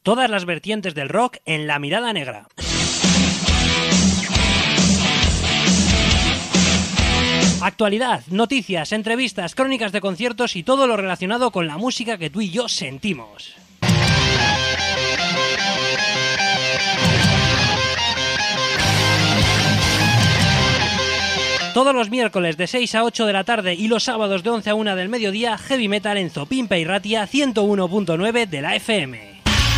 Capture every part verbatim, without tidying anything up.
Todas las vertientes del rock en La Mirada Negra. Actualidad, noticias, entrevistas, crónicas de conciertos y todo lo relacionado con la música que tú y yo sentimos. Todos los miércoles de seis a ocho de la tarde y los sábados de once a una del mediodía, Heavy Metal en Zopimpa y Ratia ciento uno punto nueve de la F M.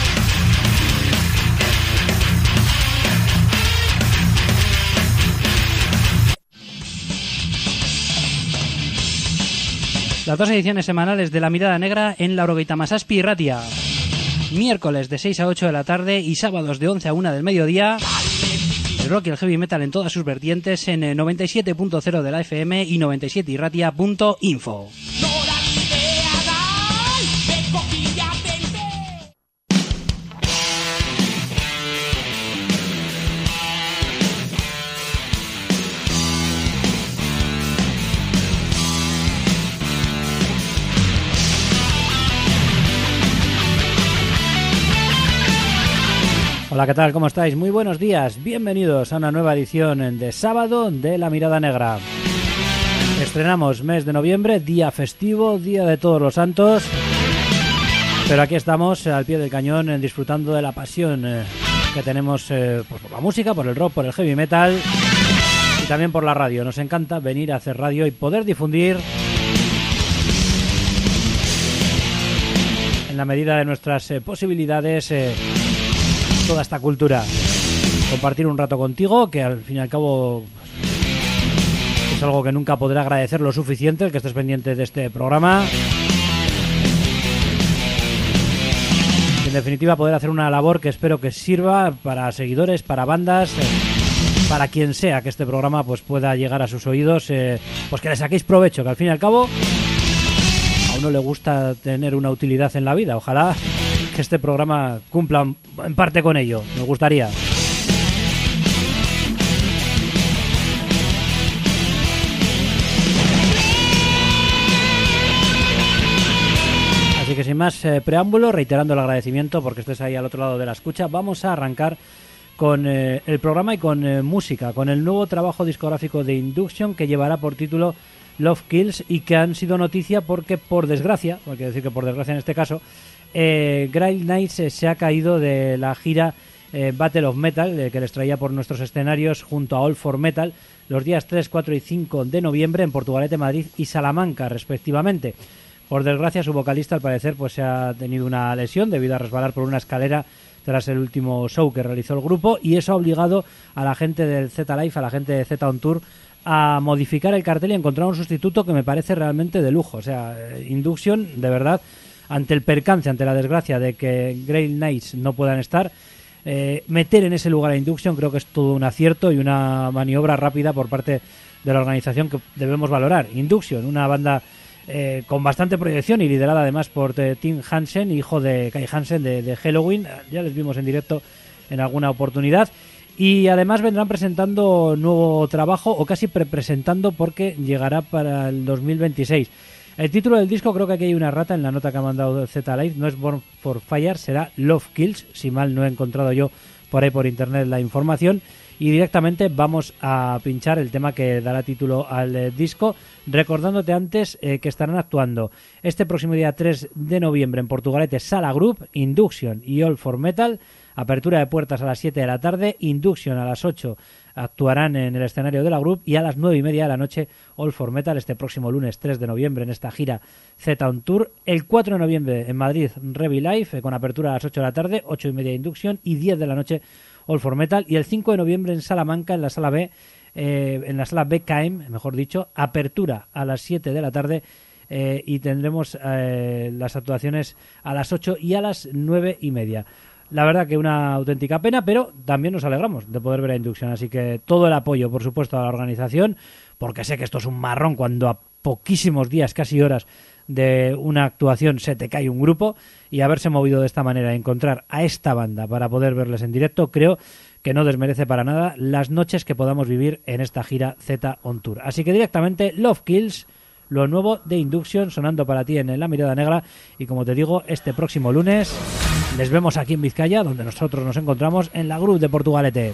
Las dos ediciones semanales de La Mirada Negra en Laurogeita Masazpi y Ratia. Miércoles de seis a ocho de la tarde y sábados de once a una del mediodía. El rock y el heavy metal en todas sus vertientes en noventa y siete punto cero de la F M y noventa y siete y ratia punto info. Hola, ¿qué tal? ¿Cómo estáis? Muy buenos días. Bienvenidos a una nueva edición de sábado de La Mirada Negra. Estrenamos mes de noviembre, día festivo, día de Todos los Santos. Pero aquí estamos al pie del cañón disfrutando de la pasión que tenemos eh, pues por la música, por el rock, por el heavy metal y también por la radio. Nos encanta venir a hacer radio y poder difundir en la medida de nuestras eh, posibilidades eh, toda esta cultura, compartir un rato contigo, que al fin y al cabo es algo que nunca podré agradecer lo suficiente, el que estés pendiente de este programa. En definitiva, poder hacer una labor que espero que sirva para seguidores, para bandas, eh, para quien sea que este programa pues pueda llegar a sus oídos, eh, pues que le saquéis provecho, que al fin y al cabo a uno le gusta tener una utilidad en la vida. Ojalá que este programa cumpla en parte con ello, me gustaría. Así que sin más eh, preámbulo, reiterando el agradecimiento porque estés ahí al otro lado de la escucha, vamos a arrancar con eh, el programa y con eh, música, con el nuevo trabajo discográfico de Induction que llevará por título Love Kills y que han sido noticia porque, por desgracia, hay que decir que por desgracia en este caso, Eh, Grail Knights eh, se ha caído de la gira eh, Battle of Metal eh, que les traía por nuestros escenarios junto a All for Metal los días tres, cuatro y cinco de noviembre en Portugalete, Madrid y Salamanca respectivamente. Por desgracia su vocalista al parecer pues se ha tenido una lesión debido a resbalar por una escalera tras el último show que realizó el grupo, y eso ha obligado a la gente del Z-Life, a la gente de Z On Tour, a modificar el cartel y encontrar un sustituto que me parece realmente de lujo. O sea, Induction, de verdad, ante el percance, ante la desgracia de que Grail Knights no puedan estar, eh, meter en ese lugar a Induction creo que es todo un acierto y una maniobra rápida por parte de la organización que debemos valorar. Induction, una banda eh, con bastante proyección y liderada además por Tim Hansen, hijo de Kai Hansen de, de Helloween. Ya les vimos en directo en alguna oportunidad. Y además vendrán presentando nuevo trabajo, o casi pre-presentando, porque llegará para el dos mil veintiséis. El título del disco, creo que aquí hay una rata en la nota que ha mandado Z-Live, no es Born for Fire, será Love Kills, si mal no he encontrado yo por ahí por internet la información, y directamente vamos a pinchar el tema que dará título al eh, disco, recordándote antes eh, que estarán actuando este próximo día tres de noviembre en Portugalete Sala Group, Induction y All for Metal. Apertura de puertas a las siete de la tarde, Induction a las ocho actuarán en el escenario de la Group, y a las nueve y media de la noche All for Metal este próximo lunes tres de noviembre en esta gira Z On Tour. El cuatro de noviembre en Madrid Revi Live con apertura a las ocho de la tarde, ocho y media Induction y diez de la noche All for Metal. Y el cinco de noviembre en Salamanca en la sala B, eh, en la sala B K M, mejor dicho, apertura a las siete de la tarde. Eh, y tendremos eh, las actuaciones a las ocho y a las nueve y media. La verdad que una auténtica pena, pero también nos alegramos de poder ver a Induction, así que todo el apoyo, por supuesto, a la organización, porque sé que esto es un marrón cuando a poquísimos días, casi horas de una actuación se te cae un grupo, y haberse movido de esta manera, encontrar a esta banda para poder verles en directo, creo que no desmerece para nada las noches que podamos vivir en esta gira Z On Tour. Así que directamente Love Kills, lo nuevo de Induction, sonando para ti en La Mirada Negra, y como te digo, este próximo lunes les vemos aquí en Vizcaya, donde nosotros nos encontramos en la Group de Portugalete.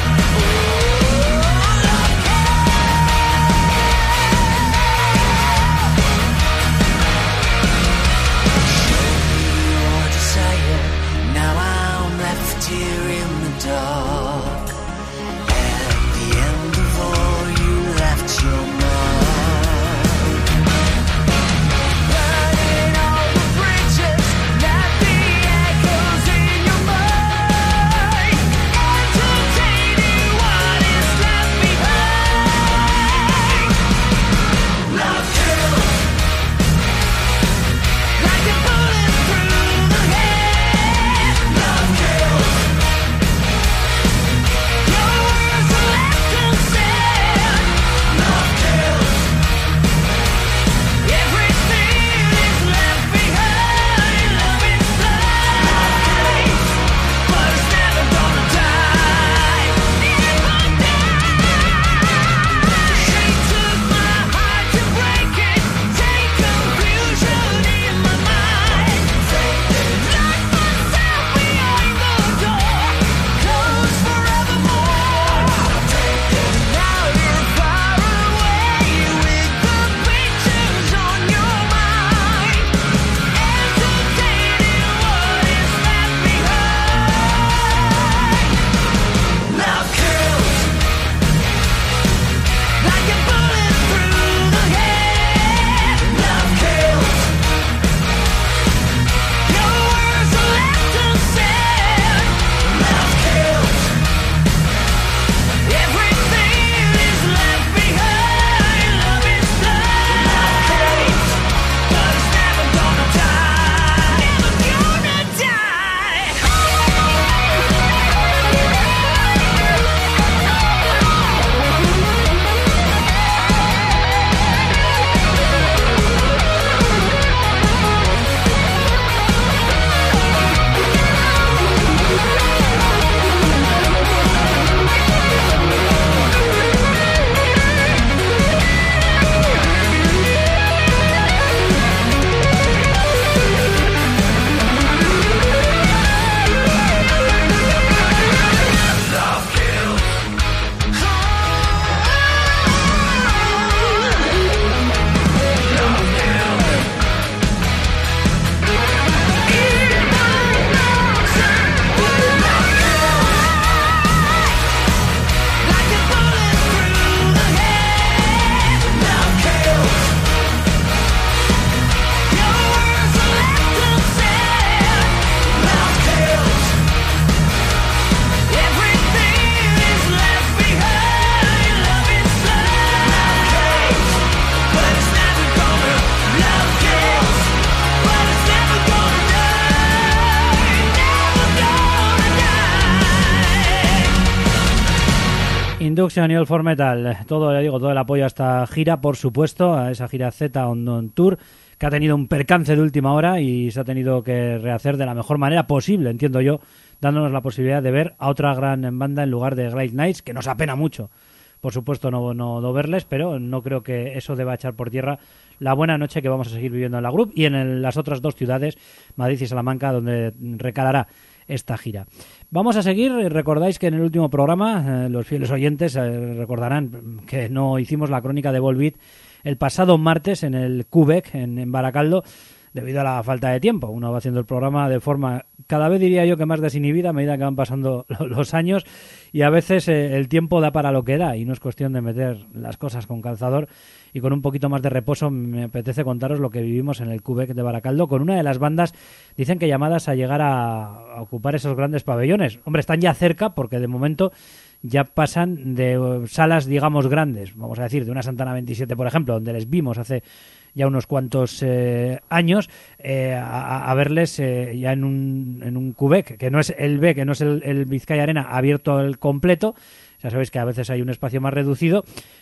Induction y All for Metal, todo, ya digo, todo el apoyo a esta gira, por supuesto, a esa gira Z on, on Tour, que ha tenido un percance de última hora y se ha tenido que rehacer de la mejor manera posible, entiendo yo, dándonos la posibilidad de ver a otra gran banda en lugar de Great Nights, que nos apena mucho, por supuesto, no, no, no verles, pero no creo que eso deba echar por tierra la buena noche que vamos a seguir viviendo en la Group y en el, las otras dos ciudades, Madrid y Salamanca, donde recalará esta gira. Vamos a seguir. Recordáis que en el último programa, eh, los fieles oyentes eh, recordarán que no hicimos la crónica de Volbeat el pasado martes en el Quebec, en, en Baracaldo, debido a la falta de tiempo. Uno va haciendo el programa de forma, cada vez diría yo que más desinhibida a medida que van pasando los años, y a veces eh, el tiempo da para lo que da y no es cuestión de meter las cosas con calzador. Y con un poquito más de reposo me apetece contaros lo que vivimos en el Quebec de Baracaldo con una de las bandas, dicen que llamadas a llegar a, a ocupar esos grandes pabellones. Hombre, están ya cerca porque de momento ya pasan de salas, digamos, grandes, vamos a decir, de una Santana veintisiete, por ejemplo, donde les vimos hace ya unos cuantos eh, años, eh, a, a verles eh, ya en un, en un Quebec, que no es el B, que no es el, el Vizcaya Arena abierto al completo. Ya sabéis que a veces hay un espacio más reducido,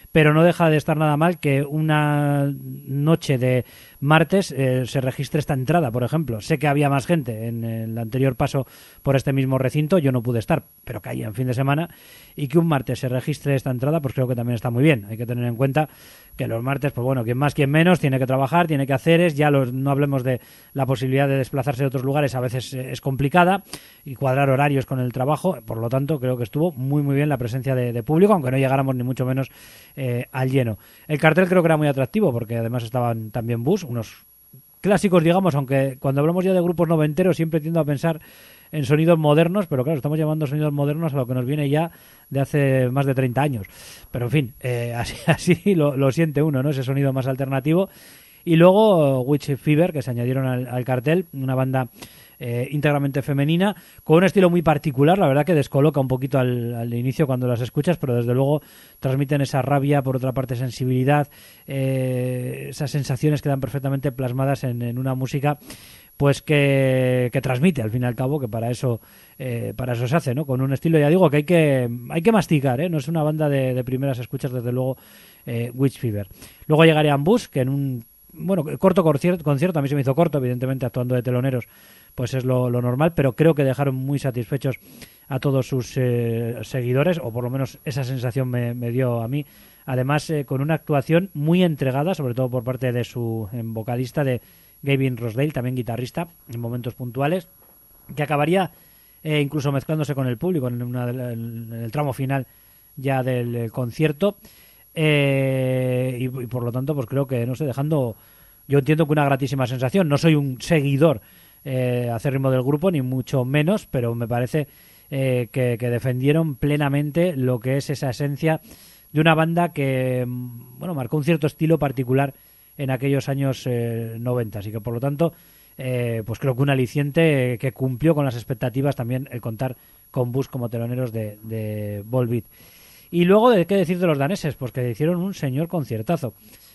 pero no deja de estar nada mal que una noche de martes eh, se registre esta entrada, por ejemplo. Sé que había más gente en el anterior paso por este mismo recinto, yo no pude estar, pero caía en fin de semana, y que un martes se registre esta entrada, pues creo que también está muy bien. Hay que tener en cuenta que los martes, pues bueno, quien más, quien menos, tiene que trabajar, tiene que hacer, es, ya los, no hablemos de la posibilidad de desplazarse de otros lugares, a veces es complicada, y cuadrar horarios con el trabajo, por lo tanto creo que estuvo muy muy bien la presencia de, de público, aunque no llegáramos ni mucho menos eh, al lleno. El cartel creo que era muy atractivo, porque además estaban también Bus, unos clásicos, digamos, aunque cuando hablamos ya de grupos noventeros siempre tiendo a pensar en sonidos modernos, pero claro, estamos llamando sonidos modernos a lo que nos viene ya de hace más de treinta años. Pero en fin, eh, así, así lo, lo siente uno, ¿no? Ese sonido más alternativo. Y luego Witch Fever, que se añadieron al, al cartel, una banda eh, íntegramente femenina, con un estilo muy particular, la verdad que descoloca un poquito al, al inicio cuando las escuchas, pero desde luego transmiten esa rabia, por otra parte sensibilidad, eh, esas sensaciones quedan perfectamente plasmadas en, en una música pues que, que transmite al fin y al cabo, que para eso eh, para eso se hace, ¿no? Con un estilo, ya digo, que hay que hay que masticar, ¿eh? No es una banda de, de primeras escuchas, desde luego, eh, Witch Fever. Luego llegaría Ambus, que en un bueno corto concierto, concierto, a mí se me hizo corto, evidentemente actuando de teloneros, pues es lo, lo normal, pero creo que dejaron muy satisfechos a todos sus eh, seguidores, o por lo menos esa sensación me, me dio a mí. Además, eh, con una actuación muy entregada, sobre todo por parte de su eh, vocalista, de Gavin Rossdale, también guitarrista, en momentos puntuales, que acabaría eh, incluso mezclándose con el público en, una, en el tramo final ya del eh, concierto, eh, y, y por lo tanto pues creo que, no sé, dejando, yo entiendo que una gratísima sensación. No soy un seguidor eh, acérrimo del grupo, ni mucho menos, pero me parece eh, que, que defendieron plenamente lo que es esa esencia de una banda que, bueno, marcó un cierto estilo particular en aquellos años eh, noventa, así que por lo tanto eh, pues creo que un aliciente que cumplió con las expectativas también el contar con Bus como teloneros de, de Volbeat. Y luego, ¿de qué decir de los daneses? Pues que hicieron un señor conciertazo,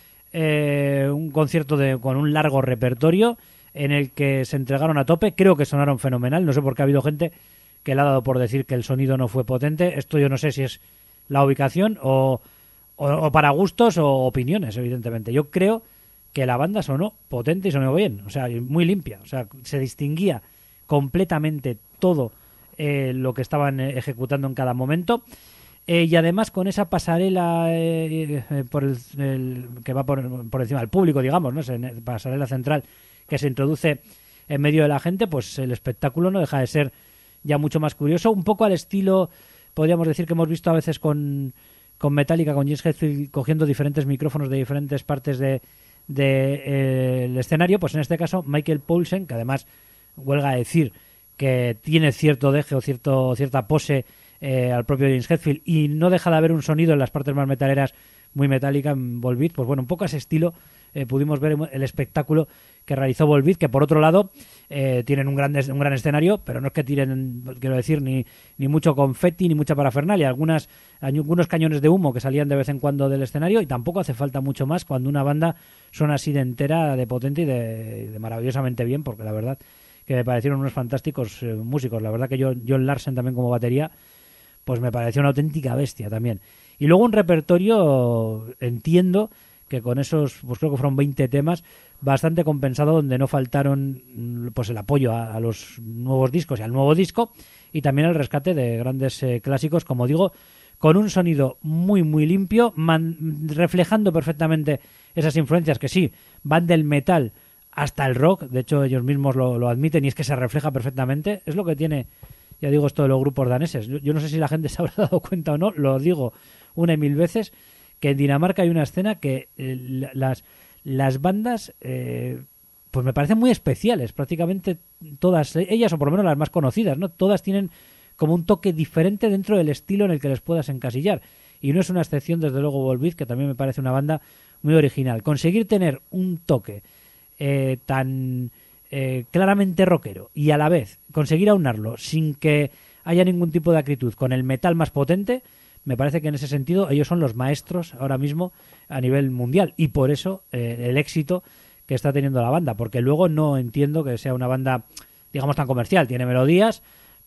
eh, un concierto de, con un largo repertorio en el que se entregaron a tope. Creo que sonaron fenomenal, no sé por qué ha habido gente que le ha dado por decir que el sonido no fue potente. Esto yo no sé si es la ubicación o O, o para gustos o opiniones, evidentemente. Yo creo que la banda sonó potente y sonó bien, o sea, muy limpia, o sea, se distinguía completamente todo eh, lo que estaban eh, ejecutando en cada momento, eh, y además con esa pasarela eh, eh, por el, el, que va por, por encima del público, digamos, ¿no? Esa pasarela central que se introduce en medio de la gente, pues el espectáculo no deja de ser ya mucho más curioso, un poco al estilo, podríamos decir, que hemos visto a veces con con Metallica, con James Hetfield cogiendo diferentes micrófonos de diferentes partes de, de eh, el escenario. Pues en este caso Michael Poulsen, que además huelga a decir que tiene cierto deje o cierto cierta pose eh, al propio James Hetfield, y no deja de haber un sonido en las partes más metaleras muy metálica en Volbeat, pues bueno, un poco a ese estilo eh, pudimos ver el espectáculo que realizó Volbeat, que por otro lado eh, tienen un gran, un gran escenario, pero no es que tiren, quiero decir, ni, ni mucho confeti ni mucha parafernalia, algunas algunos cañones de humo que salían de vez en cuando del escenario, y tampoco hace falta mucho más cuando una banda suena así de entera, de potente y de, de maravillosamente bien, porque la verdad que me parecieron unos fantásticos eh, músicos. La verdad que yo, John Larsen también como batería, pues me pareció una auténtica bestia también. Y luego un repertorio, entiendo que con esos, pues creo que fueron veinte temas, bastante compensado, donde no faltaron pues el apoyo a, a los nuevos discos y al nuevo disco, y también el rescate de grandes eh, clásicos, como digo, con un sonido muy muy limpio, man, reflejando perfectamente esas influencias que sí, van del metal hasta el rock. De hecho ellos mismos lo, lo admiten, y es que se refleja perfectamente. Es lo que tiene, ya digo, esto de los grupos daneses. Yo, yo no sé si la gente se habrá dado cuenta o no, lo digo una y mil veces, que en Dinamarca hay una escena que eh, las, las bandas eh, pues me parecen muy especiales, prácticamente todas ellas, o por lo menos las más conocidas, ¿no? Todas tienen como un toque diferente dentro del estilo en el que les puedas encasillar, y no es una excepción desde luego Volbeat, que también me parece una banda muy original. Conseguir tener un toque eh, tan eh, claramente rockero y a la vez conseguir aunarlo sin que haya ningún tipo de acritud con el metal más potente, me parece que en ese sentido ellos son los maestros ahora mismo a nivel mundial, y por eso eh, el éxito que está teniendo la banda, porque luego no entiendo que sea una banda, digamos, tan comercial. Tiene melodías,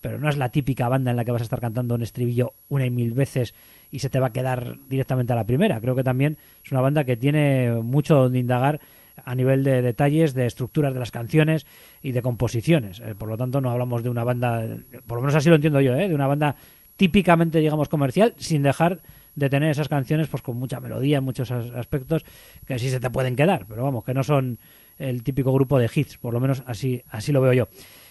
pero no es la típica banda en la que vas a estar cantando un estribillo una y mil veces y se te va a quedar directamente a la primera. Creo que también es una banda que tiene mucho donde indagar a nivel de detalles, de estructuras de las canciones y de composiciones. Eh, por lo tanto, no hablamos de una banda, por lo menos así lo entiendo yo, ¿eh? de una banda típicamente, digamos, comercial, sin dejar de tener esas canciones pues con mucha melodía en muchos aspectos que sí se te pueden quedar, pero vamos, que no son el típico grupo de hits, por lo menos así, así lo veo yo.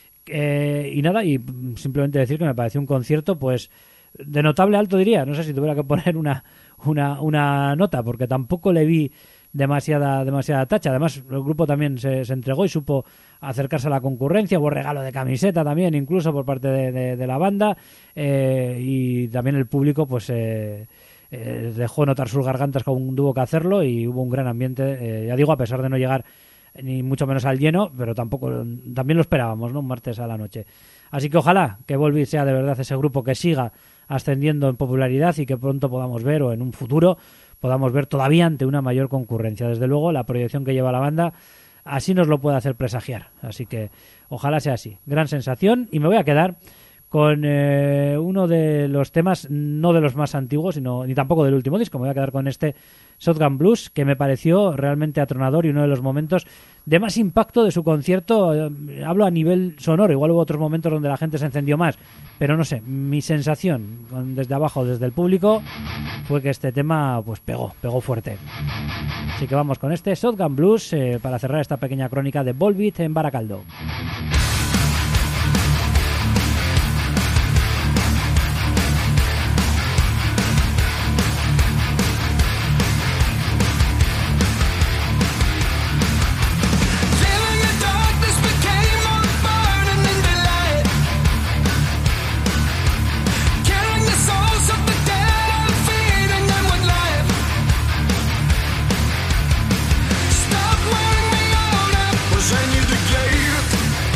Eh, y nada, y simplemente decir que me pareció un concierto pues de notable alto, diría. No sé si tuviera que poner una, una, una nota, porque tampoco le vi demasiada demasiada tacha. Además, el grupo también se, se entregó y supo acercarse a la concurrencia. Hubo regalo de camiseta también, incluso por parte de, de, de la banda, eh, y también el público pues eh, eh, dejó notar sus gargantas como tuvo que hacerlo, y hubo un gran ambiente, eh, ya digo, a pesar de no llegar ni mucho menos al lleno, pero tampoco también lo esperábamos, ¿no? Un martes a la noche. Así que ojalá que Volbeat sea de verdad ese grupo que siga ascendiendo en popularidad y que pronto podamos ver, o en un futuro podamos ver todavía ante una mayor concurrencia. Desde luego, la proyección que lleva la banda así nos lo puede hacer presagiar. Así que ojalá sea así. Gran sensación. Y me voy a quedar con eh, uno de los temas, no de los más antiguos, sino ni tampoco del último disco. Me voy a quedar con este Shotgun Blues, que me pareció realmente atronador y uno de los momentos de más impacto de su concierto. Eh, hablo a nivel sonoro, igual hubo otros momentos donde la gente se encendió más, pero no sé, mi sensación con, desde abajo, desde el público, fue que este tema pues pegó, pegó fuerte. Así que vamos con este Shotgun Blues eh, para cerrar esta pequeña crónica de Volbeat en Baracaldo. I knew the gate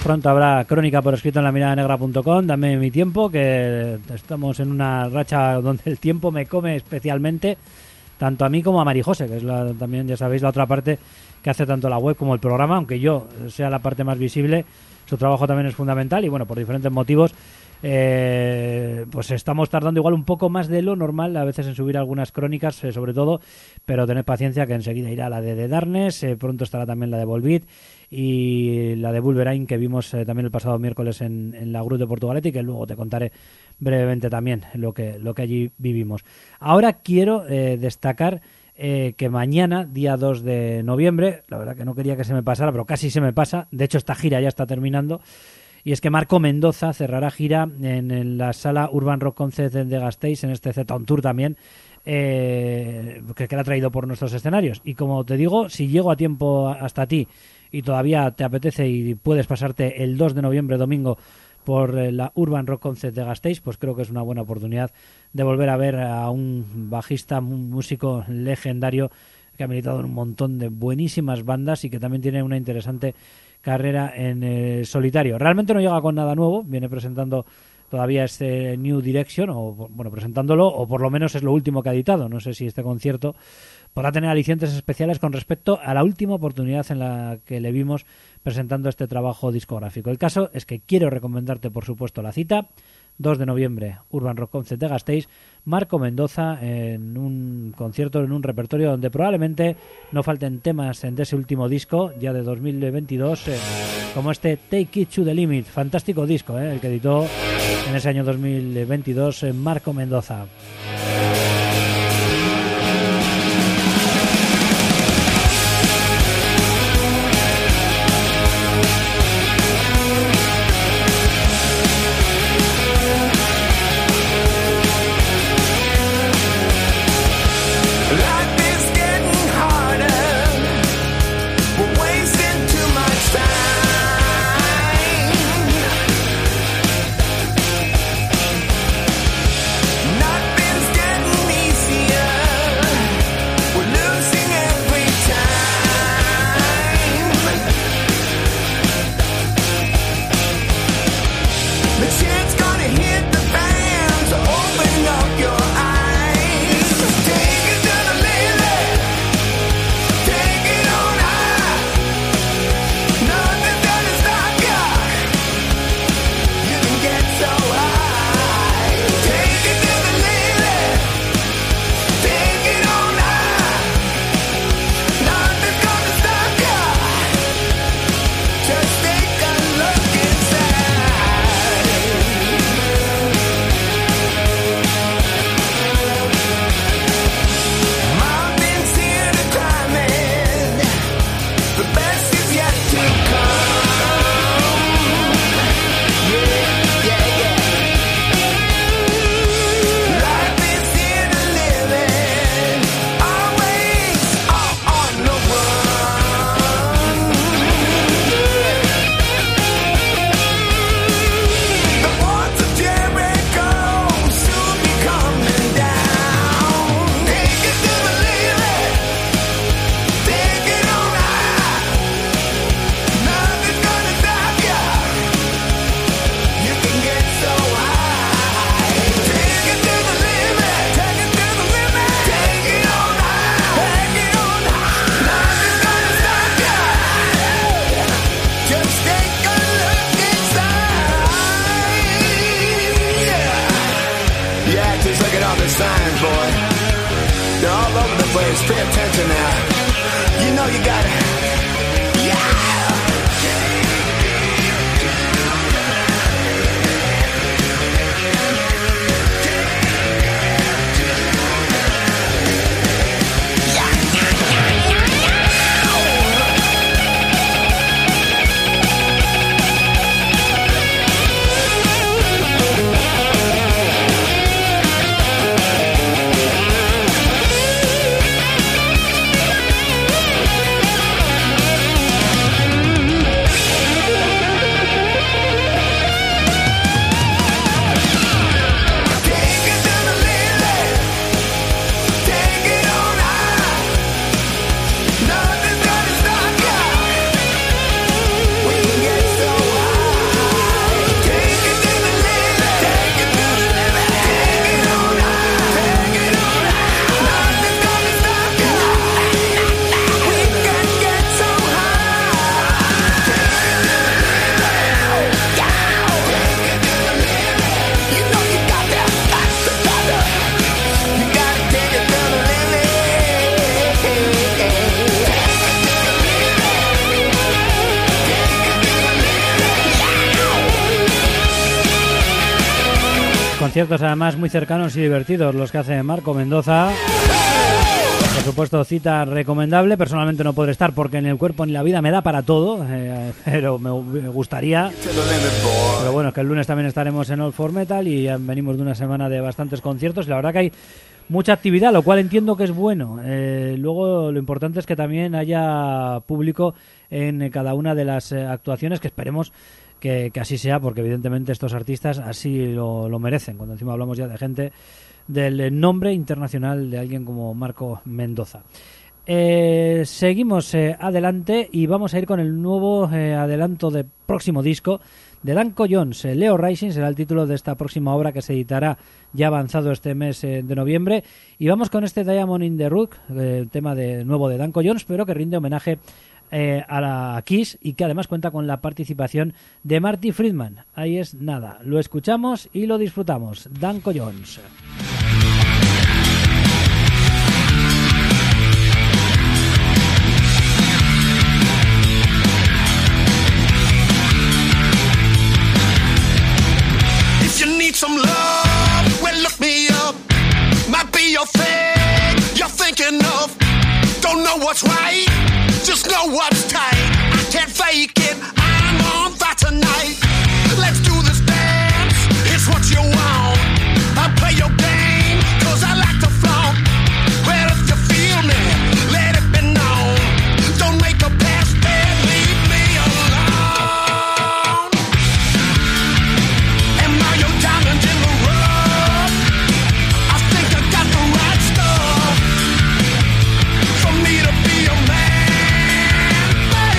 pronto habrá crónica por escrito en la mirada negra punto com. Dame mi tiempo, que estamos en una racha donde el tiempo me come especialmente, tanto a mí como a Marijose, que es la, también, ya sabéis, la otra parte que hace tanto la web como el programa. Aunque yo sea la parte más visible, su trabajo también es fundamental y, bueno, por diferentes motivos Eh, pues estamos tardando igual un poco más de lo normal a veces en subir algunas crónicas, eh, sobre todo, pero tened paciencia que enseguida irá la de The Darkness, eh, pronto estará también la de Volbeat y la de Wolverine, que vimos eh, también el pasado miércoles en, en la Cruz de Portugalete, y que luego te contaré brevemente también lo que, lo que allí vivimos. Ahora quiero eh, destacar Eh, que mañana, día dos de noviembre, la verdad que no quería que se me pasara, pero casi se me pasa, de hecho esta gira ya está terminando, y es que Marco Mendoza cerrará gira en, en la sala Urban Rock Concert de Gasteiz, en este Z-On Tour también, eh, que queda traído por nuestros escenarios. Y como te digo, si llego a tiempo hasta ti y todavía te apetece y puedes pasarte el dos de noviembre, domingo, por la Urban Rock Concert de Gasteiz, pues creo que es una buena oportunidad de volver a ver a un bajista, un músico legendario que ha militado en un montón de buenísimas bandas y que también tiene una interesante carrera en eh, solitario. Realmente no llega con nada nuevo, viene presentando todavía este New Direction, o bueno, presentándolo, o por lo menos es lo último que ha editado. No sé si este concierto podrá tener alicientes especiales con respecto a la última oportunidad en la que le vimos presentando este trabajo discográfico. El caso es que quiero recomendarte, por supuesto, la cita, dos de noviembre, Urban Rock Concert de Gasteiz, Marco Mendoza en un concierto, en un repertorio donde probablemente no falten temas de ese último disco, ya de dos mil veintidós, eh, como este Take It to the Limit, fantástico disco, eh, el que editó en ese año dos mil veintidós eh, Marco Mendoza. conciertos además muy cercanos y divertidos los que hace Marco Mendoza. Por supuesto, cita recomendable. Personalmente no podré estar porque en el cuerpo ni la vida me da para todo, eh, pero me, me gustaría. Pero bueno, es que el lunes también estaremos en All for Metal y venimos de una semana de bastantes conciertos. Y la verdad que hay mucha actividad, lo cual entiendo que es bueno. Eh, luego lo importante es que también haya público en cada una de las eh, actuaciones, que esperemos que, que así sea, porque evidentemente estos artistas así lo, lo merecen. Cuando encima hablamos ya de gente del nombre internacional de alguien como Marco Mendoza. Eh, seguimos eh, adelante y vamos a ir con el nuevo eh, adelanto del próximo disco de Danko Jones. eh, Leo Rising será el título de esta próxima obra que se editará ya avanzado este mes eh, de noviembre, y vamos con este Diamond in the Rough, eh, el tema de nuevo de Danko Jones, pero que rinde homenaje eh, a la Kiss y que además cuenta con la participación de Marty Friedman. Ahí es nada, lo escuchamos y lo disfrutamos. Danko Jones. Some love, well look me up. Might be your thing you're thinking of. Don't know what's right, just know what's tight. I can't fake it, I'm on that tonight. Let's do this dance, it's what you want. I'll play your game, cause I like to flaunt. Well if you feel me, let it be known. Don't make a pass, bed, leave me alone. Am I your diamond in the rough? I think I got the right stuff for me to be a man, baby.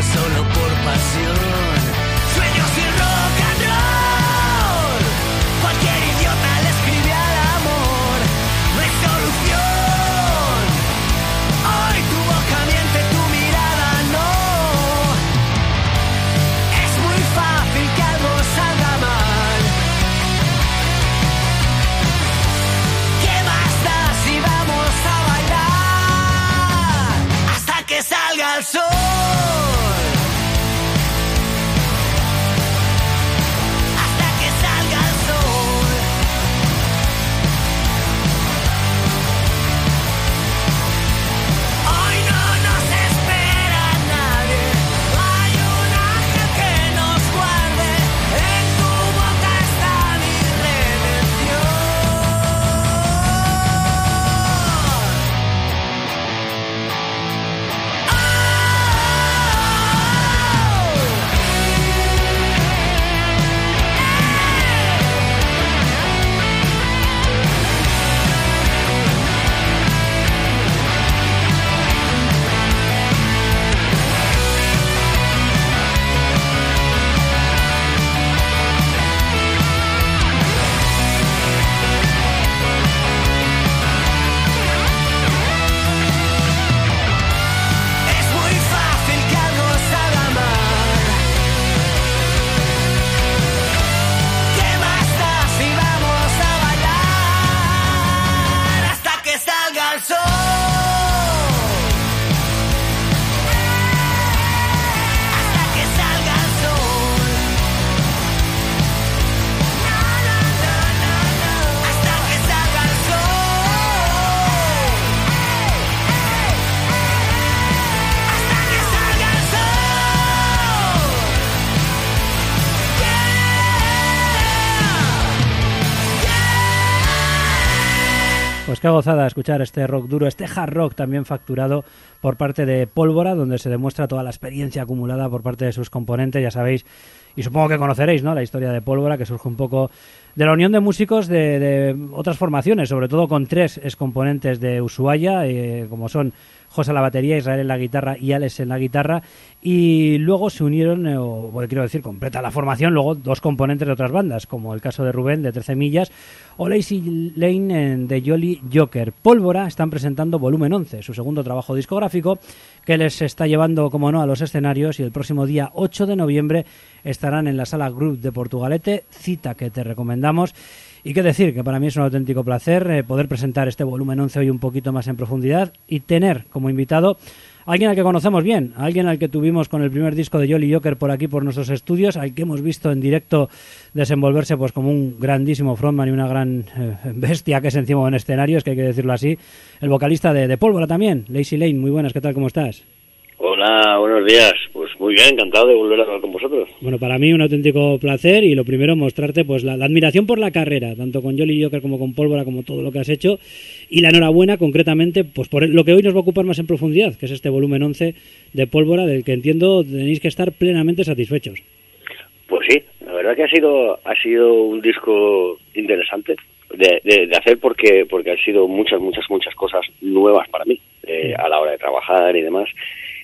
solo por pasión. Sueños y rock and roll. Cualquier idiota le escribe al amor. No hay solución. Hoy tu boca miente, tu mirada no. Es muy fácil que algo salga mal. ¿Qué más da si vamos a bailar hasta que salga el sol? Hasta que salga el sol. Hoy no nos espera nadie. Hay un ángel que nos guarde. En tu boca está mi redención. Es muy fácil que algo salga mal. ¿Qué más da si vamos a bailar hasta que salga el sol? Hasta que salga el sol. No, no, no, no, no. Hasta que salga el sol. Hasta que salga el sol. Pues qué gozada escuchar este rock duro, este hard rock también facturado por parte de Pólvora, donde se demuestra toda la experiencia acumulada por parte de sus componentes, ya sabéis, y supongo que conoceréis, ¿no?, la historia de Pólvora, que surge un poco de la unión de músicos de, de otras formaciones, sobre todo con tres excomponentes de Ushuaia, eh, como son José en la batería, Israel en la guitarra y Alex en la guitarra, y luego se unieron, eh, o bueno, quiero decir, completa la formación, luego dos componentes de otras bandas, como el caso de Rubén, de trece millas, o Lazy Lane en de Jolly Joker. Pólvora están presentando Volumen once, su segundo trabajo discográfico, que les está llevando, como no, a los escenarios, y el próximo día ocho de noviembre estarán en la Sala Group de Portugalete, cita que te recomendamos. Y qué decir, que para mí es un auténtico placer eh, poder presentar este volumen once hoy un poquito más en profundidad y tener como invitado a alguien al que conocemos bien, a alguien al que tuvimos con el primer disco de Jolly Joker por aquí, por nuestros estudios, al que hemos visto en directo desenvolverse pues como un grandísimo frontman y una gran eh, bestia que es encima en escenarios, que hay que decirlo así, el vocalista de, de Pólvora también, Lazy Lane. Muy buenas, ¿qué tal? ¿Cómo estás? Hola, buenos días. Pues muy bien, encantado de volver a hablar con vosotros. Bueno, para mí un auténtico placer, y lo primero mostrarte pues la, la admiración por la carrera, tanto con Jolly Joker como con Pólvora, como todo lo que has hecho, y la enhorabuena concretamente pues por lo que hoy nos va a ocupar más en profundidad, que es este volumen once de Pólvora, del que entiendo tenéis que estar plenamente satisfechos. Pues sí, la verdad que ha sido ha sido un disco interesante de, de, de hacer porque porque han sido muchas, muchas, muchas cosas nuevas para mí eh, a la hora de trabajar y demás.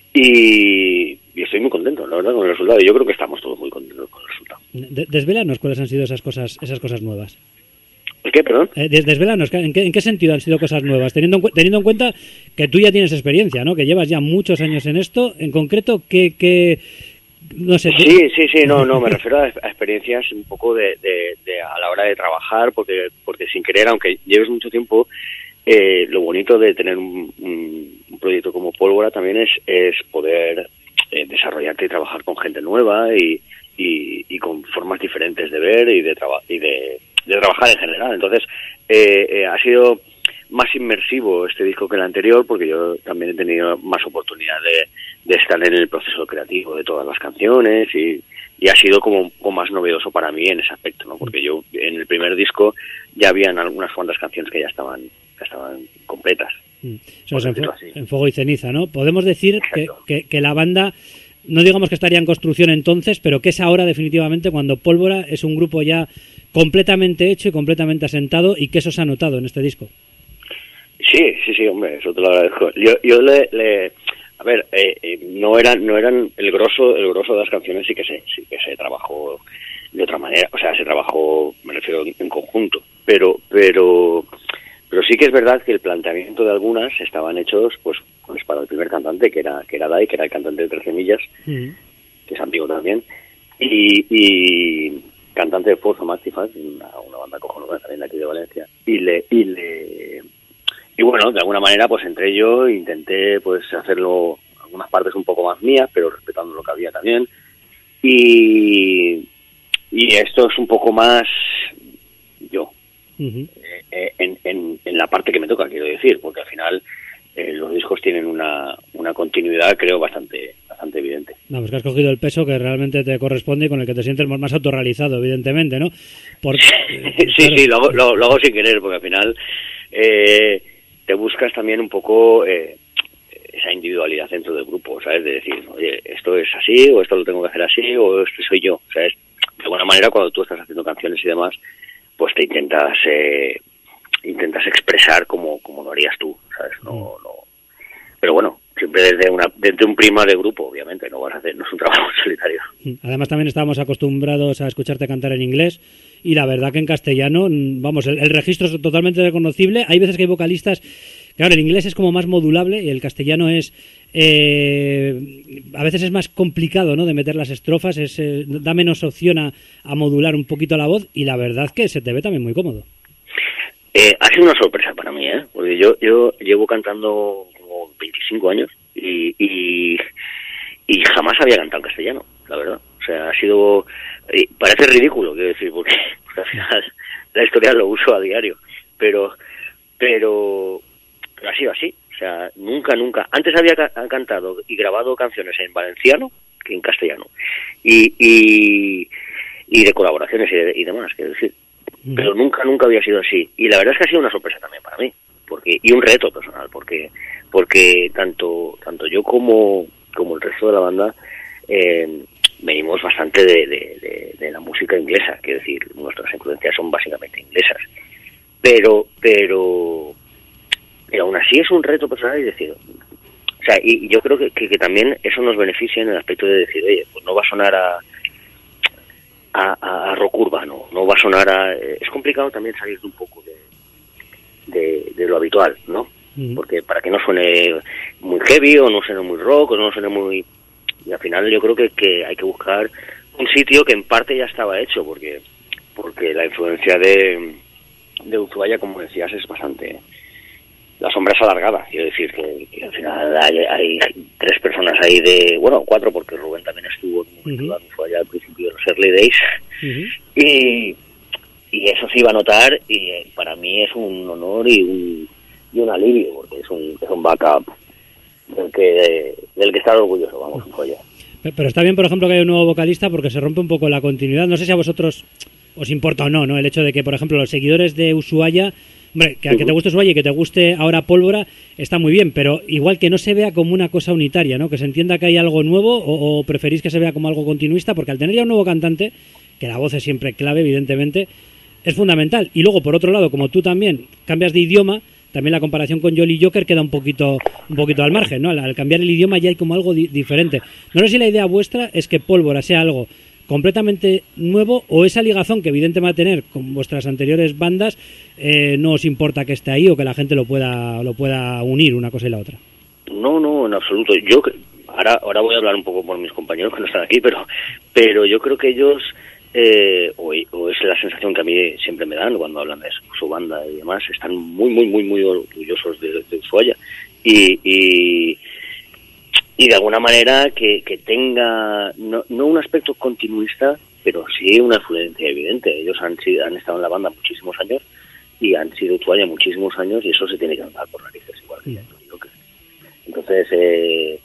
Y, y estoy muy contento, la verdad, con el resultado. Y yo creo que estamos todos muy contentos con el resultado. De, desvélanos cuáles han sido esas cosas esas cosas nuevas. ¿El qué, perdón? Eh, des, desvélanos, ¿en qué, ¿en qué sentido han sido cosas nuevas? Teniendo en, teniendo en cuenta que tú ya tienes experiencia, ¿no? Que llevas ya muchos años en esto. En concreto, ¿qué...? qué no sé. Sí, sí, sí, no, no, me refiero a, a experiencias un poco de, de, de a la hora de trabajar, porque porque sin querer, aunque lleves mucho tiempo... Eh, lo bonito de tener un, un, un proyecto como Pólvora también es, es poder eh, desarrollarte y trabajar con gente nueva y, y, y con formas diferentes de ver y de, traba- y de, de trabajar en general. Entonces, eh, eh, ha sido más inmersivo este disco que el anterior, porque yo también he tenido más oportunidad de, de estar en el proceso creativo de todas las canciones y, y ha sido como un poco más novedoso para mí en ese aspecto, ¿no? Porque yo en el primer disco ya habían algunas cuantas canciones que ya estaban que estaban completas. Mm. O sea, en, fu- en fuego y ceniza, ¿no? Podemos decir que, que, que la banda, no digamos que estaría en construcción entonces, pero que es ahora definitivamente cuando Pólvora es un grupo ya completamente hecho y completamente asentado, y que eso se ha notado en este disco. Sí, sí, sí, hombre, eso te lo agradezco. Yo, yo le, le a ver, eh, eh, no eran, no eran el grosso, el grosso de las canciones sí que se, sí que se trabajó de otra manera, o sea, se trabajó, me refiero, en, en conjunto, pero, pero, pero sí que es verdad que el planteamiento de algunas estaban hechos, pues, pues para el primer cantante, que era, que era Dai, que era el cantante de Trece Millas, mm. que es amigo también, y, y cantante de Forza Maxifaz, una, una banda cojonuda también de aquí de Valencia, y le, y le, y bueno, de alguna manera, pues entre ellos intenté, pues, hacerlo, algunas partes un poco más mías, pero respetando lo que había también, y, y esto es un poco más yo, uh-huh. eh, en, en, en la parte que me toca, quiero decir, porque al final eh, los discos tienen una, una continuidad, creo, bastante bastante evidente. No, pues que has cogido el peso que realmente te corresponde y con el que te sientes más autorrealizado, evidentemente, ¿no? Porque, sí, claro. sí, lo hago, lo, lo hago sin querer, porque al final eh, te buscas también un poco eh, esa individualidad dentro del grupo, ¿sabes? De decir, oye, esto es así, o esto lo tengo que hacer así, o esto soy yo, ¿sabes? De alguna manera, cuando tú estás haciendo canciones y demás, pues te intentas eh, intentas expresar como, como lo harías tú, ¿sabes? No, no. Pero bueno, siempre desde una desde un prisma de grupo, obviamente, no vas a hacer, no es un trabajo solitario. Además también estábamos acostumbrados a escucharte cantar en inglés y la verdad que en castellano, vamos, el, el registro es totalmente reconocible. Hay veces que hay vocalistas, claro, el inglés es como más modulable y el castellano es eh, a veces es más complicado, ¿no?, de meter las estrofas, es, eh, da menos opción a, a modular un poquito la voz y la verdad que se te ve también muy cómodo. Eh, ha sido una sorpresa para mí, ¿eh? Porque yo yo llevo cantando como veinticinco años y, y, y jamás había cantado en castellano, la verdad. O sea, ha sido... Eh, parece ridículo, quiero decir, porque, porque al final la historia lo uso a diario, pero, pero, pero ha sido así. O sea, nunca, nunca... Antes había ca- cantado y grabado canciones en valenciano que en castellano. Y, y, y de colaboraciones y, de, y demás, quiero decir. Pero nunca, nunca había sido así. Y la verdad es que ha sido una sorpresa también para mí. Porque, y un reto personal, porque porque tanto tanto yo como, como el resto de la banda eh, venimos bastante de, de, de, de la música inglesa. Quiero decir, nuestras influencias son básicamente inglesas. Pero, pero, pero aún así es un reto personal y decir... O sea, y, y yo creo que, que, que también eso nos beneficia en el aspecto de decir, oye, pues no va a sonar a... A, a, a rock urbano, no va a sonar a... Es complicado también salir un poco de, de, de lo habitual, ¿no? Mm. Porque para que no suene muy heavy o no suene muy rock o no suene muy... Y al final yo creo que, que hay que buscar un sitio que en parte ya estaba hecho, porque porque la influencia de, de Ushuaia, como decías, es bastante... La sombra es alargada, quiero decir que, que al final hay, hay tres personas ahí de... Bueno, cuatro, porque Rubén también estuvo en uh-huh. Ushuaia al principio de los Early Days. Uh-huh. Y, y eso se iba a notar y eh, para mí es un honor y un, y un alivio, porque es un, es un backup del que, del que estar orgulloso, vamos, Ushuaia. Pero está bien, por ejemplo, que haya un nuevo vocalista porque se rompe un poco la continuidad. No sé si a vosotros os importa o no, ¿no? El hecho de que, por ejemplo, los seguidores de Ushuaia... Hombre, que, uh-huh. que te guste Ushuaia y que te guste ahora Pólvora está muy bien, pero igual que no se vea como una cosa unitaria, ¿no? Que se entienda que hay algo nuevo o, o preferís que se vea como algo continuista, porque al tener ya un nuevo cantante, que la voz es siempre clave, evidentemente, es fundamental. Y luego, por otro lado, como tú también cambias de idioma, también la comparación con Jolly Joker queda un poquito un poquito al margen, ¿no? Al, al cambiar el idioma ya hay como algo di- diferente. No sé si la idea vuestra es que Pólvora sea algo completamente nuevo o esa ligazón que evidentemente va a tener con vuestras anteriores bandas eh, no os importa que esté ahí o que la gente lo pueda lo pueda unir una cosa y la otra. No, no, en absoluto. Yo ahora ahora voy a hablar un poco por mis compañeros que no están aquí, pero pero yo creo que ellos eh, o, o es la sensación que a mí siempre me dan cuando hablan de su, su banda y demás, están muy muy muy muy orgullosos de, de Ushuaia y, y y de alguna manera que, que tenga no, no un aspecto continuista, pero sí una influencia evidente. Ellos han sido, han estado en la banda muchísimos años y han sido Ushuaia muchísimos años y eso se tiene que notar por narices igual que yo. Entonces eh,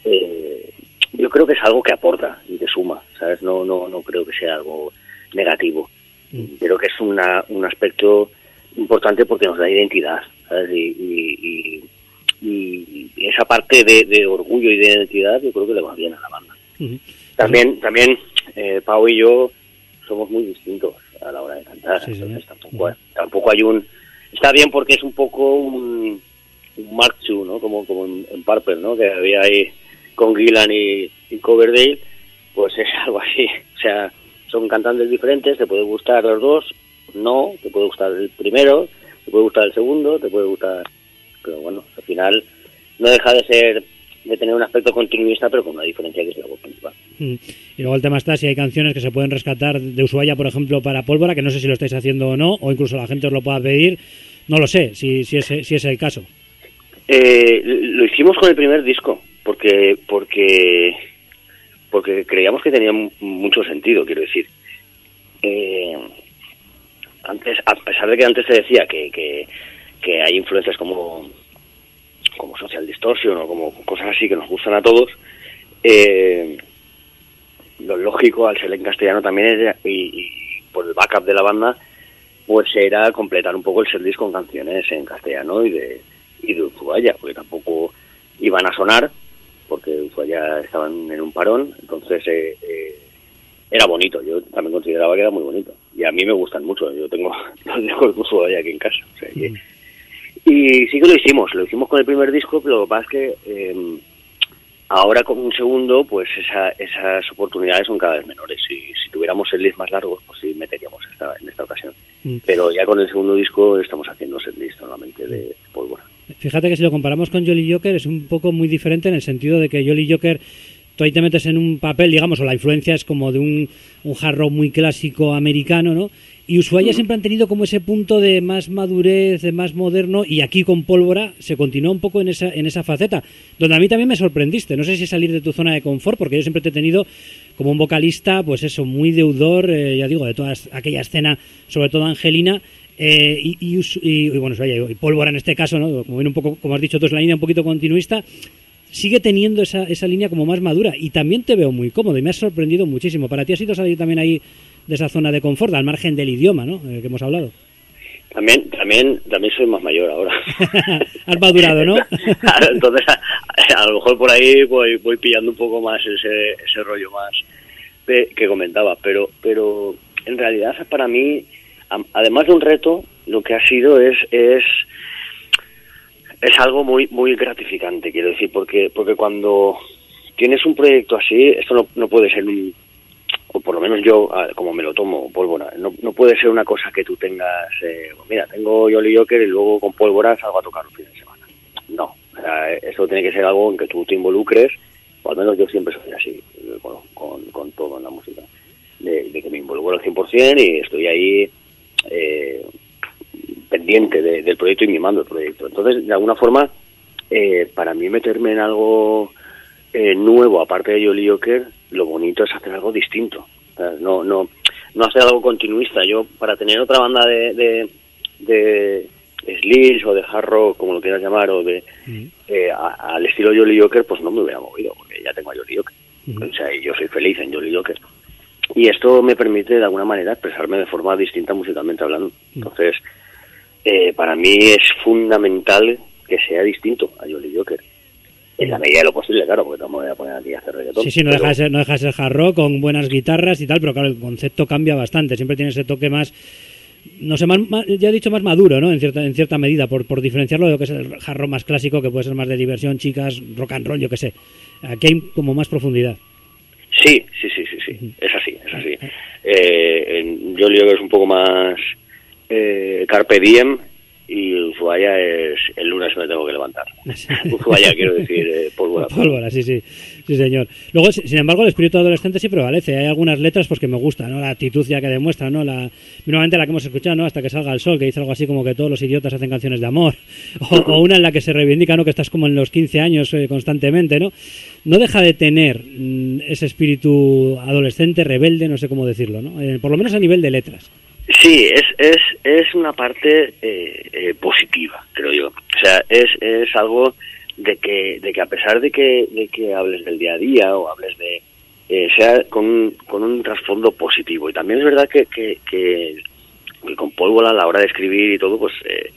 eh, yo creo que es algo que aporta y que suma, ¿sabes? No no no creo que sea algo negativo. Creo que es una un aspecto importante porque nos da identidad, ¿sabes? Y, y, y y esa parte de, de orgullo y de identidad yo creo que le va bien a la banda. Uh-huh. También también eh, Pau y yo somos muy distintos a la hora de cantar, sí, entonces sí. tampoco, tampoco hay un... Está bien porque es un poco un, un Mark two, ¿no? Como, como en, en Purple, ¿no? Que había ahí con Gillan y, y Coverdale, pues es algo así. O sea, son cantantes diferentes, te puede gustar los dos, no, te puede gustar el primero, te puede gustar el segundo, te puede gustar... Pero bueno, al final no deja de ser, de tener un aspecto continuista, pero con una diferencia que es la voz principal. Mm. Y luego el tema está si hay canciones que se pueden rescatar de Ushuaia, por ejemplo, para Pólvora, que no sé si lo estáis haciendo o no, o incluso la gente os lo pueda pedir, no lo sé, si, si, es, si es el caso. Eh, lo hicimos con el primer disco, porque porque porque creíamos que tenía m- mucho sentido, quiero decir. Eh, antes, a pesar de que antes se decía que, que, que hay influencias como, como Social Distortion o como cosas así que nos gustan a todos, eh, lo lógico al ser en castellano también era, y, y por el backup de la banda, pues era completar un poco el setlist con canciones en castellano y de y de Ushuaia, porque tampoco iban a sonar, porque Ushuaia estaban en un parón, entonces eh, eh, era bonito, yo también consideraba que era muy bonito, y a mí me gustan mucho, yo tengo los discos de Ushuaia aquí en casa, o sea que... Y sí que lo hicimos, lo hicimos con el primer disco, pero lo que pasa es que eh, ahora con un segundo, pues esa, esas oportunidades son cada vez menores, y si tuviéramos setlist más largos, pues sí meteríamos esta, en esta ocasión. Mm. Pero ya con el segundo disco estamos haciendo setlist solamente de Pólvora. Fíjate que si lo comparamos con Jolly Joker es un poco muy diferente en el sentido de que Jolly Joker tú ahí te metes en un papel, digamos, o la influencia es como de un, un hard rock muy clásico americano, ¿no? Y Ushuaia mm. siempre han tenido como ese punto de más madurez, de más moderno, y aquí con Pólvora se continúa un poco en esa en esa faceta, donde a mí también me sorprendiste. No sé si salir de tu zona de confort, porque yo siempre te he tenido como un vocalista, pues eso, muy deudor, eh, ya digo, de toda aquella escena, sobre todo angelina, eh, y, y, y, y bueno, Ushuaia y Pólvora en este caso, ¿no? Como viene un poco, como has dicho tú, es la línea un poquito continuista, sigue teniendo esa, esa línea como más madura, y también te veo muy cómodo, y me has sorprendido muchísimo. Para ti ha sido salir también ahí de esa zona de confort, al margen del idioma, ¿no? Eh, que hemos hablado. También, también, también soy más mayor ahora. Has madurado, ¿no? Entonces, a, a lo mejor por ahí voy, voy pillando un poco más ese, ese rollo más de, que comentaba, pero, pero en realidad para mí, a, además de un reto, lo que ha sido es, es, es algo muy, muy gratificante, quiero decir, porque, porque cuando tienes un proyecto así, esto no, no puede ser un, o por lo menos yo, como me lo tomo, Pólvora, no, no puede ser una cosa que tú tengas, eh, mira, tengo Jolly Joker y luego con Pólvora salgo a tocar un fin de semana. No, o sea, eso tiene que ser algo en que tú te involucres, o al menos yo siempre soy así, con, con, con todo en la música, de, de que me involucro al cien por ciento y estoy ahí eh, pendiente de, del proyecto y mimando el proyecto. Entonces, de alguna forma, eh, para mí meterme en algo eh, nuevo, aparte de Jolly Joker, lo bonito es hacer algo distinto. O sea, no no no hacer algo continuista. Yo, para tener otra banda de de, de sleaze o de hard rock, como lo quieras llamar, o de mm. eh, a, al estilo Jolly Joker, pues no me hubiera movido, porque ya tengo a Jolly Joker. Mm. O sea, y yo soy feliz en Jolly Joker. Y esto me permite, de alguna manera, expresarme de forma distinta musicalmente hablando. Mm. Entonces, eh, para mí es fundamental que sea distinto a Jolly Joker. En la medida de lo posible, claro, porque no me voy a poner aquí a hacer reggaetón. Sí, sí, no, pero... deja de ser, no deja de ser hard rock con buenas guitarras y tal, pero claro, el concepto cambia bastante. Siempre tiene ese toque más, no sé, más, más, ya he dicho más maduro, ¿no? En cierta, en cierta medida, por, por diferenciarlo de lo que es el hard rock más clásico, que puede ser más de diversión, chicas, rock and roll, yo qué sé. Aquí hay como más profundidad. Sí, sí, sí, sí, sí. Uh-huh. Es así, es así. Eh, en Jolly Joker es un poco más eh, carpe diem, y Ushuaia es el lunes me tengo que levantar. Ushuaia, quiero decir, eh, Pólvora. Pólvora, sí, sí, sí, señor. Luego, sin embargo, el espíritu adolescente sí prevalece. Hay algunas letras pues que me gustan, ¿no? La actitud ya que demuestra, ¿no? La, nuevamente la que hemos escuchado, ¿no? Hasta que salga el sol, que dice algo así como que todos los idiotas hacen canciones de amor. O, o una en la que se reivindica, ¿no? Que estás como en los quince años eh, constantemente, ¿no? No deja de tener mm, ese espíritu adolescente, rebelde, no sé cómo decirlo, ¿no? Eh, por lo menos a nivel de letras. Sí, es es es una parte eh, eh, positiva, creo yo. O sea, es es algo de que de que a pesar de que de que hables del día a día o hables de eh, sea con un, con un trasfondo positivo. Y también es verdad que que, que, que con Pólvora a la hora de escribir y todo, pues eh,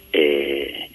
eh,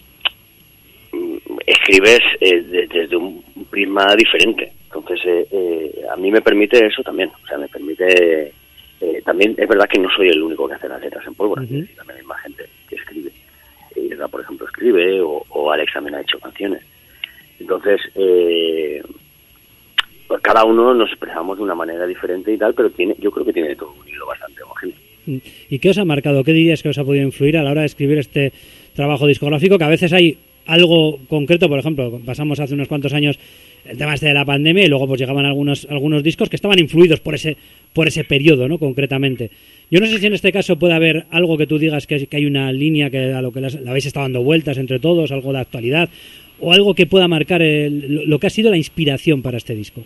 escribes eh, de, desde un prisma diferente. Entonces eh, eh, a mí me permite eso también. O sea, me permite Eh, también es verdad que no soy el único que hace las letras en Pólvora, uh-huh. También hay más gente que escribe. Y es Isra, por ejemplo, escribe, o, o Alex también ha hecho canciones. Entonces, eh, pues cada uno nos expresamos de una manera diferente y tal, pero tiene, yo creo que tiene todo un hilo bastante homogéneo. ¿Y qué os ha marcado? ¿Qué dirías que os ha podido influir a la hora de escribir este trabajo discográfico? Que a veces hay algo concreto, por ejemplo, pasamos hace unos cuantos años el tema este de la pandemia y luego pues llegaban algunos algunos discos que estaban influidos por ese por ese periodo, ¿no? Concretamente. Yo no sé si en este caso puede haber algo que tú digas que, que hay una línea que a lo que le habéis estado dando vueltas entre todos, algo de actualidad, o algo que pueda marcar el, lo que ha sido la inspiración para este disco.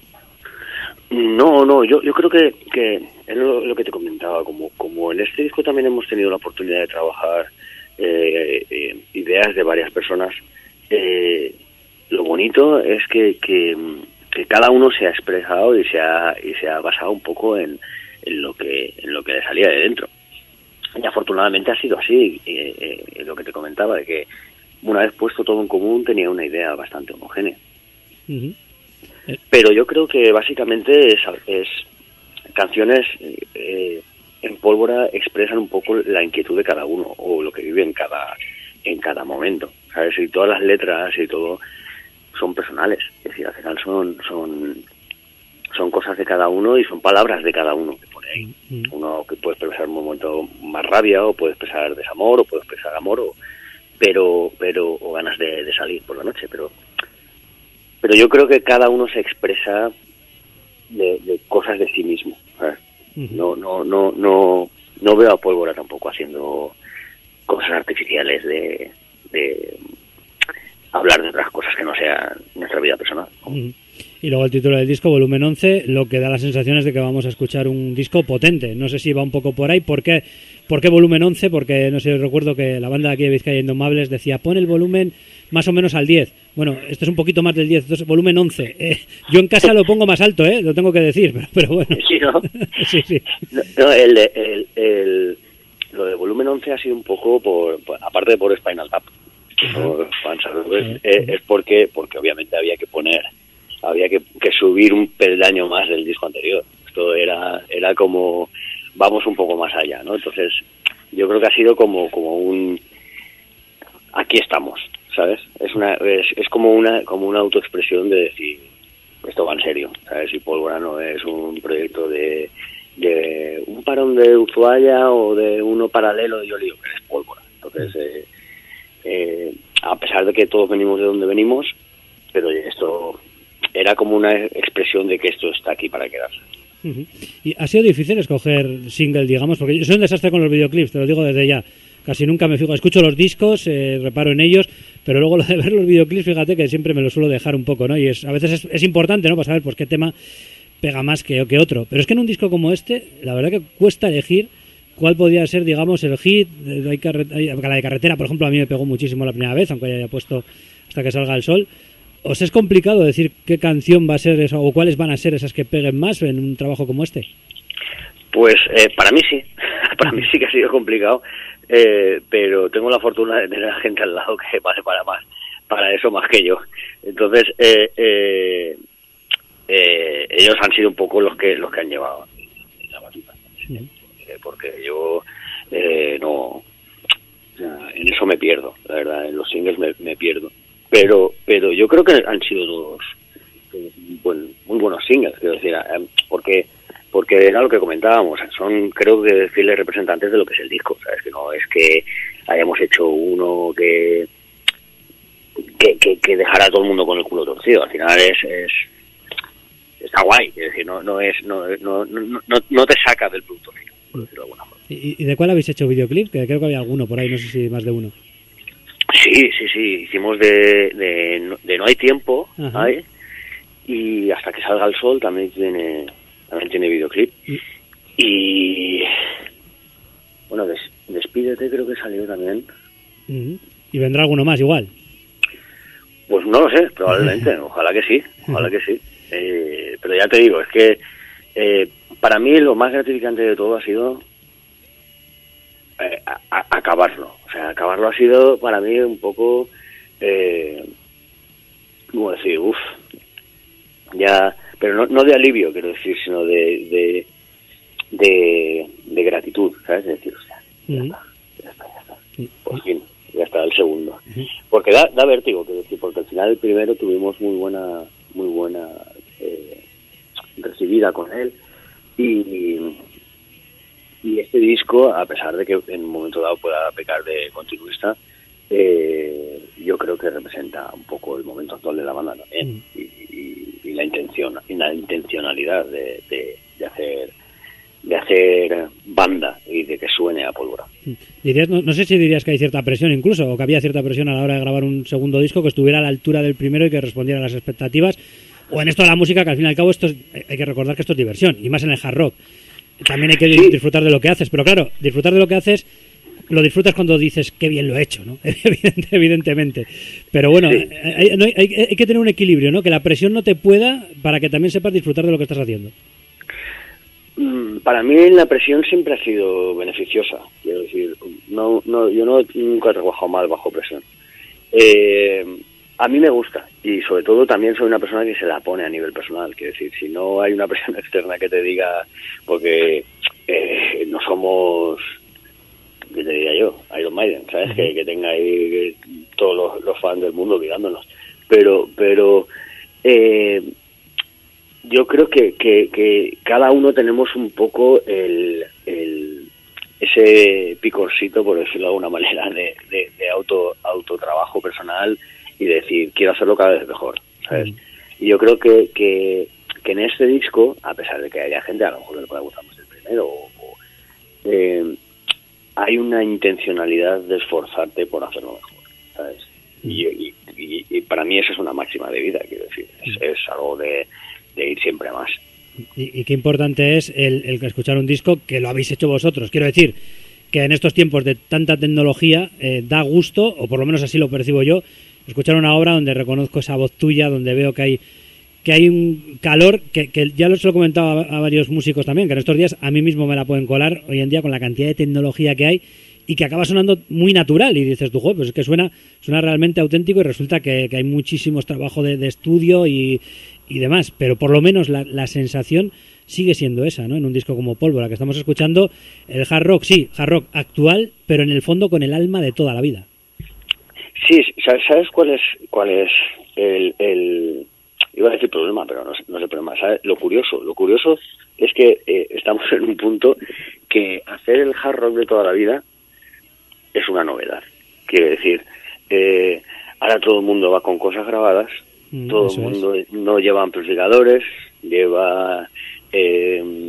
No, no, yo yo creo que, que es lo, lo que te comentaba, como como en este disco también hemos tenido la oportunidad de trabajar eh, eh, ideas de varias personas, eh, lo bonito es que, que, que cada uno se ha expresado y se ha, y se ha basado un poco en, en lo que en lo que le salía de dentro. Y afortunadamente ha sido así, eh, eh, lo que te comentaba, de que una vez puesto todo en común tenía una idea bastante homogénea. Uh-huh. Pero yo creo que básicamente es, es canciones eh, en Pólvora expresan un poco la inquietud de cada uno o lo que vive en cada en cada momento, ¿sabes? Y todas las letras y todo son personales, es decir, al final son son son cosas de cada uno y son palabras de cada uno que pone ahí. Mm-hmm. Uno que puede expresar un momento más rabia o puede expresar desamor o puede expresar amor o pero pero o ganas de, de salir por la noche, pero pero yo creo que cada uno se expresa de, de cosas de sí mismo, ¿sabes? Uh-huh. No, no, no, no, no veo a Pólvora tampoco haciendo cosas artificiales de, de hablar de otras cosas que no sean nuestra vida personal. Uh-huh. Y luego el título del disco, Volumen once, lo que da la sensación es de que vamos a escuchar un disco potente. No sé si va un poco por ahí. ¿Por qué, ¿Por qué Volumen once? Porque, no sé, recuerdo que la banda de aquí de Vizcaya Indomables decía, pon el volumen más o menos al diez. Bueno, esto es un poquito más del diez, entonces Volumen once. Eh, yo en casa lo pongo más alto, ¿eh? Lo tengo que decir, pero, pero bueno. Sí, ¿no? sí, sí. No, el, el, el, lo de Volumen once ha sido un poco, por, por aparte de por Spinal Tap, uh-huh. por, es, es, es porque, porque obviamente había que poner... había que, que subir un peldaño más del disco anterior. Esto era era como vamos un poco más allá, ¿no? Entonces yo creo que ha sido como como un aquí estamos, ¿sabes? Es una es, es como una como una autoexpresión de decir esto va en serio, ¿sabes? Y Pólvora no es un proyecto de de un parón de Ushuaia o de uno paralelo de Yolío, que es Pólvora. Entonces eh, eh, a pesar de que todos venimos de donde venimos, pero esto era como una expresión de que esto está aquí para quedarse. Uh-huh. Y ha sido difícil escoger single, digamos, porque yo soy un desastre con los videoclips, te lo digo desde ya. Casi nunca me fijo, escucho los discos, eh, reparo en ellos, pero luego lo de ver los videoclips, fíjate que siempre me lo suelo dejar un poco, ¿no? Y es, a veces es, es importante, ¿no? Para saber pues qué tema pega más que, que otro. Pero es que en un disco como este, la verdad que cuesta elegir cuál podría ser, digamos, el hit. Hay carre- hay, la de Carretera, por ejemplo, a mí me pegó muchísimo la primera vez, aunque haya puesto Hasta que salga el sol. ¿Os es complicado decir qué canción va a ser esa, o cuáles van a ser esas que peguen más en un trabajo como este? Pues eh, para mí sí, para mí sí que ha sido complicado, eh, pero tengo la fortuna de tener a gente al lado que vale para más, para eso más que yo. Entonces eh, eh, eh, ellos han sido un poco los que los que han llevado la batuta, ¿sí? porque, porque yo eh, no, o sea, en eso me pierdo, la verdad, en los singles me, me pierdo. Pero pero yo creo que han sido todos eh, buen, muy buenos singles, quiero decir, eh, porque porque era lo que comentábamos, son creo que fieles representantes de lo que es el disco, ¿sabes? Que no es que hayamos hecho uno que que, que, que dejara a todo el mundo con el culo torcido, al final es, es está guay, es decir, no no es no no no, no, no te saca del producto final, por decirlo de alguna forma. ¿Y, ¿Y de cuál habéis hecho videoclip? Que creo que había alguno por ahí, no sé si más de uno. Sí, sí, sí, hicimos de, de, de No hay tiempo, ¿sabes? Y Hasta que salga el sol también tiene también tiene videoclip. ¿Y? Y bueno, des, Despídete creo que salió también. Uh-huh. ¿Y vendrá alguno más igual? Pues no lo sé, probablemente, ojalá que sí, ojalá que sí. Eh, pero ya te digo, es que eh, para mí lo más gratificante de todo ha sido eh, a, a, acabarlo. O sea, acabarlo ha sido para mí un poco, eh, ¿cómo decir? Uff, ya, pero no, no de alivio, quiero decir, sino de de, de, de gratitud, ¿sabes? De decir, o sea, ya, uh-huh. está, ya está, ya está. Por fin, ya está el segundo. porque da, da vértigo, quiero decir, porque al final el primero tuvimos muy buena, muy buena eh, recibida con él, y, y este disco, a pesar de que en un momento dado pueda pecar de continuista, eh, yo creo que representa un poco el momento actual de la banda también, mm. y, y, y la intención, y la intencionalidad de, de, de hacer de hacer banda y de que suene a pólvora. Dirías, no, no sé si dirías que hay cierta presión incluso, o que había cierta presión a la hora de grabar un segundo disco que estuviera a la altura del primero y que respondiera a las expectativas, o en esto de la música, que al fin y al cabo esto es, hay que recordar que esto es diversión, y más en el hard rock. También hay que sí. disfrutar de lo que haces, pero claro, disfrutar de lo que haces lo disfrutas cuando dices qué bien lo he hecho, ¿no? Evidente, evidentemente. Pero bueno, sí. hay, hay, hay, hay que tener un equilibrio, ¿no? Que la presión no te pueda, para que también sepas disfrutar de lo que estás haciendo. Para mí la presión siempre ha sido beneficiosa, quiero decir, no, no, yo no nunca he trabajado mal bajo presión. Eh, a mí me gusta, y sobre todo también soy una persona que se la pone a nivel personal, quiero decir, si no hay una presión externa que te diga, porque eh, no somos, ¿qué te diría yo? Iron Maiden, ¿sabes? Uh-huh. Que, que tenga ahí todos los, los fans del mundo mirándonos, pero, pero eh, yo creo que, que, que cada uno tenemos un poco el, el ese picorcito, por decirlo de alguna manera, de, de, de auto autotrabajo personal y decir, quiero hacerlo cada vez mejor, ¿sabes? Mm. Y yo creo que, que, que en este disco, a pesar de que haya gente, a lo mejor le puede gustar más el primero, o, o, eh, hay una intencionalidad de esforzarte por hacerlo mejor, ¿sabes? Mm. Y, y, y, y para mí eso es una máxima de vida, quiero decir, es, es algo de de ir siempre más. Y, y qué importante es el, el escuchar un disco que lo habéis hecho vosotros. Quiero decir que en estos tiempos de tanta tecnología eh, da gusto, o por lo menos así lo percibo yo, escuchar una obra donde reconozco esa voz tuya, donde veo que hay que hay un calor que, que ya lo he comentado a, a varios músicos también, que en estos días a mí mismo me la pueden colar hoy en día con la cantidad de tecnología que hay y que acaba sonando muy natural, y dices tú, joder, pues es que suena suena realmente auténtico, y resulta que, que hay muchísimos trabajos de, de estudio y y demás, pero por lo menos la, la sensación sigue siendo esa, ¿no? En un disco como Pólvora, que estamos escuchando el hard rock, sí, hard rock actual, pero en el fondo con el alma de toda la vida. Sí, ¿sabes cuál es cuál es el, el iba a decir problema, pero no es, no es el problema, ¿sabes? Lo curioso, lo curioso es que eh, estamos en un punto que hacer el hard rock de toda la vida es una novedad. Quiere decir, eh, ahora todo el mundo va con cosas grabadas. Todo el mundo es. No lleva amplificadores, lleva eh,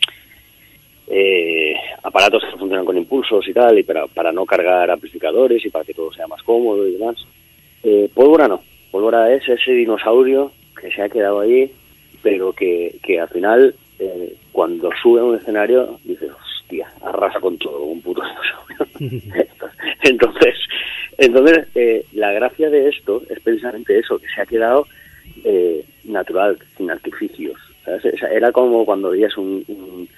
eh, aparatos que funcionan con impulsos y tal, y para, para no cargar amplificadores y para que todo sea más cómodo y demás. Eh, Pólvora no. Pólvora es ese dinosaurio que se ha quedado ahí, pero que, que al final, eh, cuando sube a un escenario, dices, hostia, arrasa con todo, un puto dinosaurio. Entonces... Entonces, eh, la gracia de esto es precisamente eso, que se ha quedado eh, natural, sin artificios. ¿Sabes? Era como cuando veías un, un,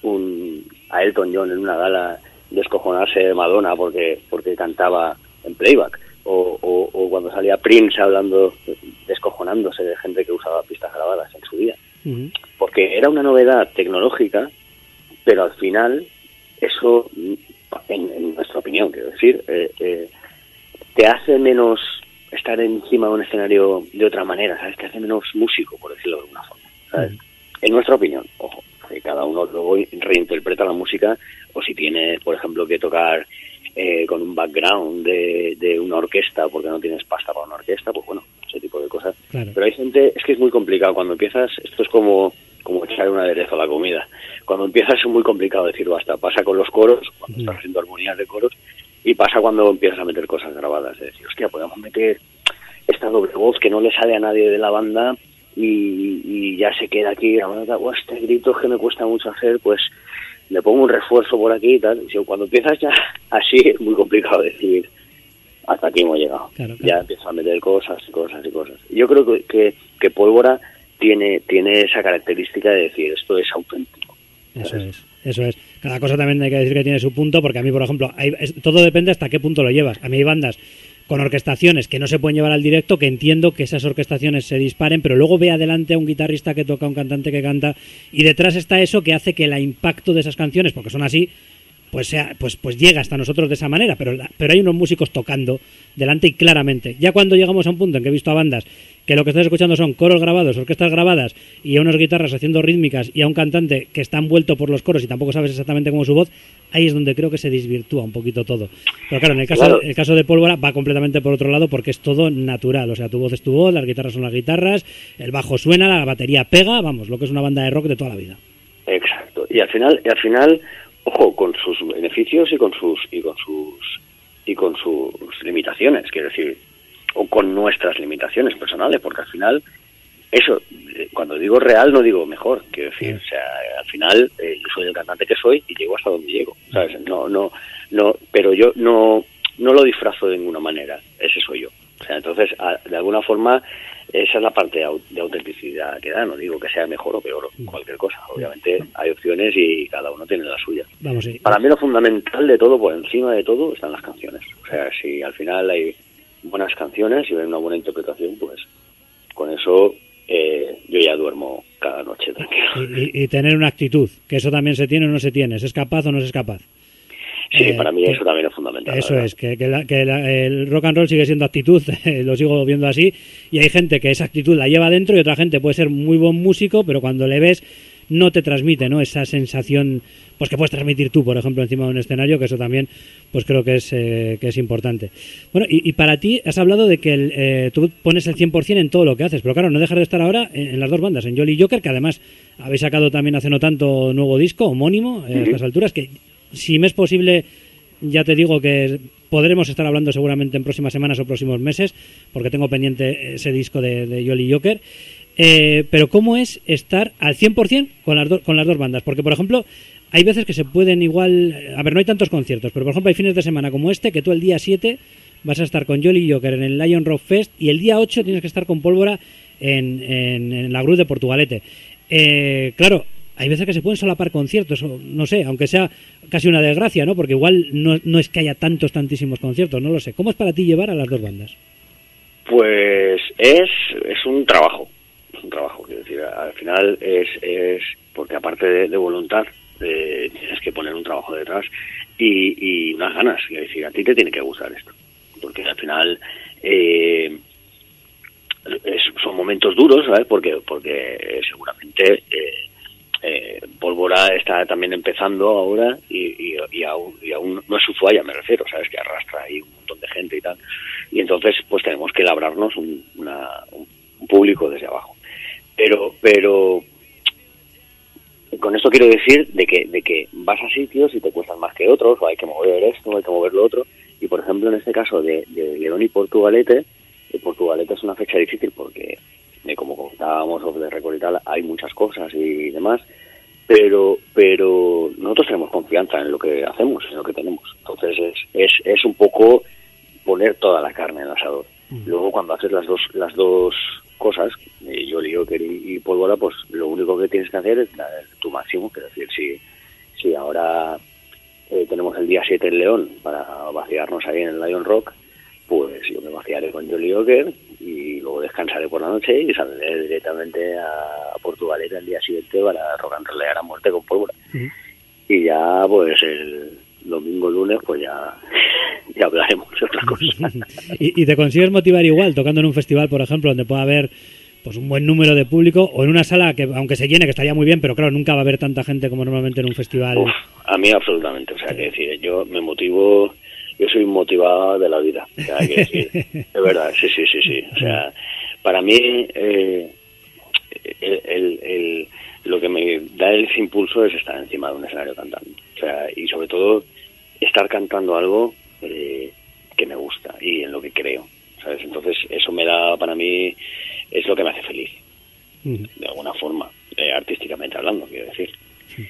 un a Elton John en una gala descojonarse de Madonna porque porque cantaba en playback, o, o, o cuando salía Prince hablando, descojonándose de gente que usaba pistas grabadas en su día. Uh-huh. Porque era una novedad tecnológica, pero al final, eso, en, en nuestra opinión, quiero decir, eh, eh, te hace menos estar encima de un escenario de otra manera, ¿sabes? Te hace menos músico, por decirlo de alguna forma, ¿sabes? Mm. En nuestra opinión, ojo, que cada uno luego reinterpreta la música, o si tiene, por ejemplo, que tocar eh, con un background de, de una orquesta porque no tienes pasta para una orquesta, pues bueno, ese tipo de cosas. Claro. Pero hay gente, es que es muy complicado, cuando empiezas, esto es como, como echar un aderezo a la comida, cuando empiezas es muy complicado decir basta, pasa con los coros, cuando mm. estás haciendo armonías de coros, y pasa cuando empiezas a meter cosas grabadas, es decir, hostia, podemos meter esta doble voz que no le sale a nadie de la banda y, y ya se queda aquí grabando, oh, este grito que me cuesta mucho hacer, pues le pongo un refuerzo por aquí y tal. Y cuando empiezas ya así es muy complicado decir, hasta aquí hemos llegado. Claro, claro. Ya empiezas a meter cosas y cosas y cosas. Yo creo que, que, que Pólvora tiene, tiene esa característica de decir, esto es auténtico. Eso es. Eso es. Cada cosa también hay que decir que tiene su punto, porque a mí, por ejemplo, hay, es, todo depende hasta qué punto lo llevas. A mí hay bandas con orquestaciones que no se pueden llevar al directo, que entiendo que esas orquestaciones se disparen, pero luego ve adelante a un guitarrista que toca, un cantante que canta, y detrás está eso que hace que el impacto de esas canciones, porque son así, pues sea, pues pues llega hasta nosotros de esa manera, pero la, pero hay unos músicos tocando delante y claramente. Ya cuando llegamos a un punto en que he visto a bandas que lo que estás escuchando son coros grabados, orquestas grabadas y a unas guitarras haciendo rítmicas y a un cantante que está envuelto por los coros y tampoco sabes exactamente cómo es su voz, ahí es donde creo que se desvirtúa un poquito todo. Pero claro, en el caso, Claro. el caso de Pólvora va completamente por otro lado porque es todo natural, o sea, tu voz es tu voz, las guitarras son las guitarras, el bajo suena, la batería pega, vamos, lo que es una banda de rock de toda la vida. Exacto. Y al final, y al final, ojo, con sus beneficios y con sus y con sus y con sus limitaciones, quiero decir, o con nuestras limitaciones personales, porque al final eso, eh, cuando digo real no digo mejor, quiero decir, o sea, al final eh, yo soy el cantante que soy y llego hasta donde llego, ¿sabes? No no no, pero yo no no lo disfrazo de ninguna manera, ese soy yo. O sea, entonces, a, de alguna forma, esa es la parte au- de autenticidad que da. No digo que sea mejor o peor cualquier cosa. Obviamente hay opciones y cada uno tiene la suya. Vamos, sí. Para mí lo fundamental de todo, por encima de todo, están las canciones. O sea, si al final hay buenas canciones y hay una buena interpretación, pues con eso eh, yo ya duermo cada noche tranquilo. Y, y- y tener una actitud, que eso también se tiene o no se tiene, ¿es capaz o no es capaz? Sí, Eh, para mí que- eso también es fundamental. la Eso verdad. es, que, que, la- que la- el rock and roll sigue siendo actitud, lo sigo viendo así, y hay gente que esa actitud la lleva dentro y otra gente puede ser muy buen músico, pero cuando le ves no te transmite, ¿no? Esa sensación, pues que puedes transmitir tú, por ejemplo, encima de un escenario, que eso también, pues creo que es eh, que es importante. Bueno, y, y para ti has hablado de que el, eh, tú pones el cien por ciento en todo lo que haces, pero claro, no dejas de estar ahora en, en las dos bandas, en Jolly Joker, que además habéis sacado también hace no tanto nuevo disco, homónimo, eh, a estas alturas, que si me es posible, ya te digo que podremos estar hablando seguramente en próximas semanas o próximos meses, porque tengo pendiente ese disco de, de Jolly Joker. Eh, pero ¿cómo es estar al cien por ciento con las, do- con las dos bandas? Porque, por ejemplo, hay veces que se pueden igual... A ver, no hay tantos conciertos, pero por ejemplo hay fines de semana como este, que tú el día siete vas a estar con Jolly Joker en el Lion Rock Fest y el día ocho tienes que estar con Pólvora en, en, en la Cruz de Portugalete. Eh, claro, hay veces que se pueden solapar conciertos, o no sé, aunque sea casi una desgracia, ¿no? Porque igual no, no es que haya tantos, tantísimos conciertos, no lo sé. ¿Cómo es para ti llevar a las dos bandas? Pues es, es un trabajo, es un trabajo, quiero decir, al final es, es porque aparte de, de voluntad, eh, tienes que poner un trabajo detrás y, y unas ganas, quiero decir, a ti te tiene que gustar esto, porque al final eh, es, son momentos duros, ¿sabes? Porque, porque eh, seguramente eh, eh, Pólvora está también empezando ahora y, y, y, aún, y aún no es su falla, me refiero, ¿sabes? Que arrastra ahí un montón de gente y tal. Y entonces, pues tenemos que labrarnos un, una, un público desde abajo. Pero, pero con esto quiero decir de que, de que vas a sitios y te cuestan más que otros, o hay que mover esto, hay que mover lo otro. Y por ejemplo, en este caso de, de León y Portugalete, eh, Portugalete es una fecha difícil porque, eh, como comentábamos sobre el record y tal, hay muchas cosas y demás. Pero, pero nosotros tenemos confianza en lo que hacemos, en lo que tenemos. Entonces es, es, es un poco poner toda la carne en el asador. Mm. Luego cuando haces las dos las dos cosas, eh, Jolly Joker y, y Pólvora, pues lo único que tienes que hacer es dar tu máximo. Es decir, si, si ahora eh, tenemos el día siete en León para vaciarnos ahí en el Lion Rock, pues yo me vaciaré con Jolly Joker y luego descansaré por la noche y saldré directamente a Portugalete el día siguiente para rock and rollear a muerte con Pólvora. Uh-huh. Y ya pues el domingo, lunes, pues ya, ya hablaremos de otra cosa. ¿Y, ¿Y te consigues motivar igual tocando en un festival, por ejemplo, donde pueda haber pues un buen número de público, o en una sala que aunque se llene, que estaría muy bien, pero claro, nunca va a haber tanta gente como normalmente en un festival? Uf, a mí absolutamente, o sea, que decir, yo me motivo, yo soy motivado de la vida, o sea, que decir, es verdad, sí, sí, sí, sí, o sea, para mí eh, el, el, el, lo que me da ese impulso es estar encima de un escenario cantando, o sea, y sobre todo estar cantando algo eh, que me gusta y en lo que creo, ¿sabes? Entonces eso me da, para mí, es lo que me hace feliz, uh-huh. de alguna forma, eh, artísticamente hablando, quiero decir. Sí.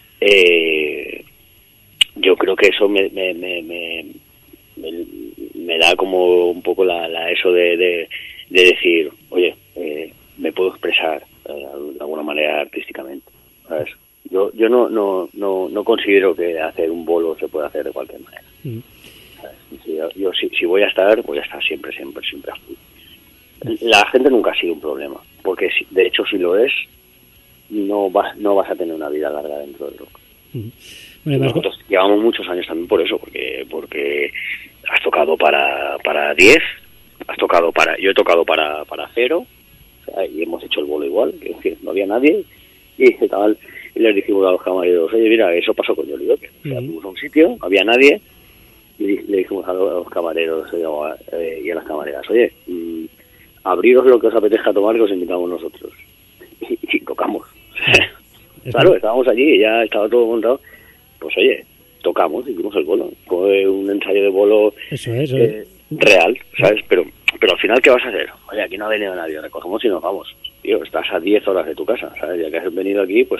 Eh, yo creo que eso me me, me, me, me, me da como un poco la, la eso de, de, de decir, oye, eh, me puedo expresar eh, de alguna manera artísticamente, ¿sabes? Yo yo no no no no considero que hacer un bolo se pueda hacer de cualquier manera. Uh-huh. Si, yo, yo si, si voy a estar, voy a estar siempre, siempre, siempre a full. La gente nunca ha sido un problema, porque si, de hecho si lo es, no vas, no vas a tener una vida larga dentro del rock. Uh-huh. Bueno, más Nosotros llevamos muchos años también por eso, porque porque has tocado para para diez, has tocado para yo he tocado para para cero, o sea, y hemos hecho el bolo igual, que es decir, no había nadie y tal, y les dijimos a los camareros, oye, mira, eso pasó con Jolly Joker, o sea, Uh-huh. fuimos a un sitio, no había nadie, y le dijimos a los, a los camareros eh, y a las camareras, oye, mmm, abriros lo que os apetezca tomar, que os invitamos nosotros, y, y tocamos. Claro, estábamos allí y ya estaba todo montado. Pues oye, tocamos, hicimos el bolo. Fue un ensayo de bolo Eso es, eso eh, es. real, ¿sabes? Pero pero al final, ¿qué vas a hacer? Oye, aquí no ha venido nadie, recogemos y nos vamos. Tío, estás a diez horas de tu casa, ¿sabes? Ya que has venido aquí, pues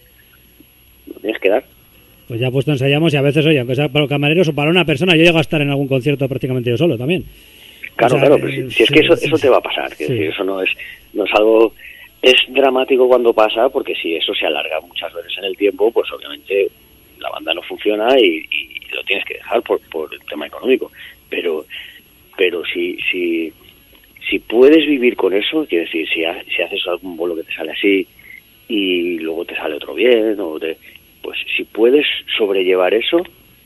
no tienes que dar. Pues ya puesto ensayamos y a veces, oye, aunque sea para los camareros o para una persona, yo llego a estar en algún concierto prácticamente yo solo también. Claro, O sea, claro, pero si, si es sí, que eso, sí, eso sí. te va a pasar, que Sí. decir, eso no es, no es algo, es dramático cuando pasa, porque si eso se alarga muchas veces en el tiempo, pues obviamente la banda no funciona y, y lo tienes que dejar por, por el tema económico. Pero, pero si, si, si puedes vivir con eso, quiere decir, si, ha, si haces algún bolo que te sale así y luego te sale otro bien, o te, pues si puedes sobrellevar eso,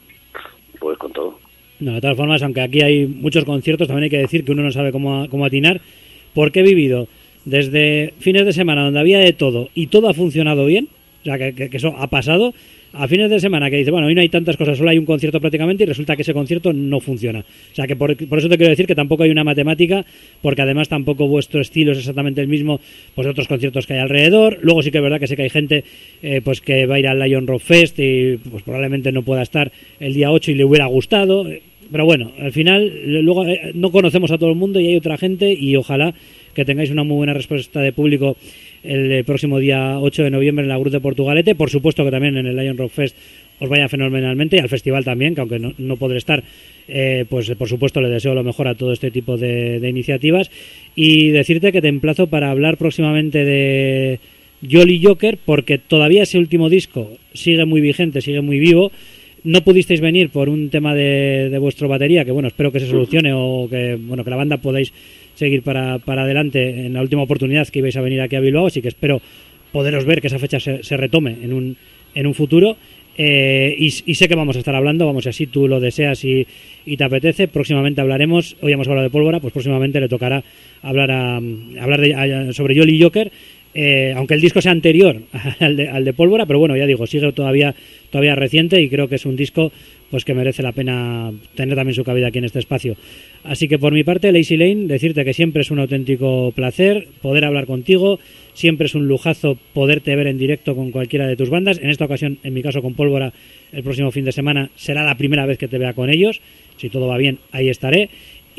pues con todo. No, de todas formas, aunque aquí hay muchos conciertos, también hay que decir que uno no sabe cómo, cómo atinar, porque he vivido desde fines de semana donde había de todo y todo ha funcionado bien, o sea, que, que, que eso ha pasado, a fines de semana que dice, bueno, hoy no hay tantas cosas, solo hay un concierto prácticamente y resulta que ese concierto no funciona. O sea, que por, por eso te quiero decir que tampoco hay una matemática, porque además tampoco vuestro estilo es exactamente el mismo pues de otros conciertos que hay alrededor. Luego sí que es verdad que sé que hay gente eh, pues que va a ir al Lion Rock Fest y pues probablemente no pueda estar el día ocho y le hubiera gustado. Pero bueno, al final luego eh, no conocemos a todo el mundo y hay otra gente y ojalá que tengáis una muy buena respuesta de público el eh, próximo día ocho de noviembre en la Cruz de Portugalete. Por supuesto que también en el Lion Rock Fest os vaya fenomenalmente y al festival también, que aunque no, no podré estar, eh, pues por supuesto le deseo lo mejor a todo este tipo de, de iniciativas y decirte que te emplazo para hablar próximamente de Jolly Joker, porque todavía ese último disco sigue muy vigente, sigue muy vivo. No pudisteis venir por un tema de, de vuestro batería, que bueno, espero que se solucione o que bueno que la banda podáis seguir para, para adelante en la última oportunidad que ibais a venir aquí a Bilbao, así que espero poderos ver que esa fecha se, se retome en un, en un futuro. Eh, y, y sé que vamos a estar hablando, vamos, si así tú lo deseas y, y te apetece, próximamente hablaremos. Hoy hemos hablado de Pólvora, pues próximamente le tocará hablar a, a hablar de, a, sobre Jolly Joker, eh, aunque el disco sea anterior al de, al de Pólvora, pero bueno, ya digo, sigue todavía todavía reciente y creo que es un disco pues que merece la pena tener también su cabida aquí en este espacio. Así que por mi parte, Lazy Lane, decirte que siempre es un auténtico placer poder hablar contigo, siempre es un lujazo poderte ver en directo con cualquiera de tus bandas. En esta ocasión, en mi caso con Pólvora, el próximo fin de semana será la primera vez que te vea con ellos. Si todo va bien, ahí estaré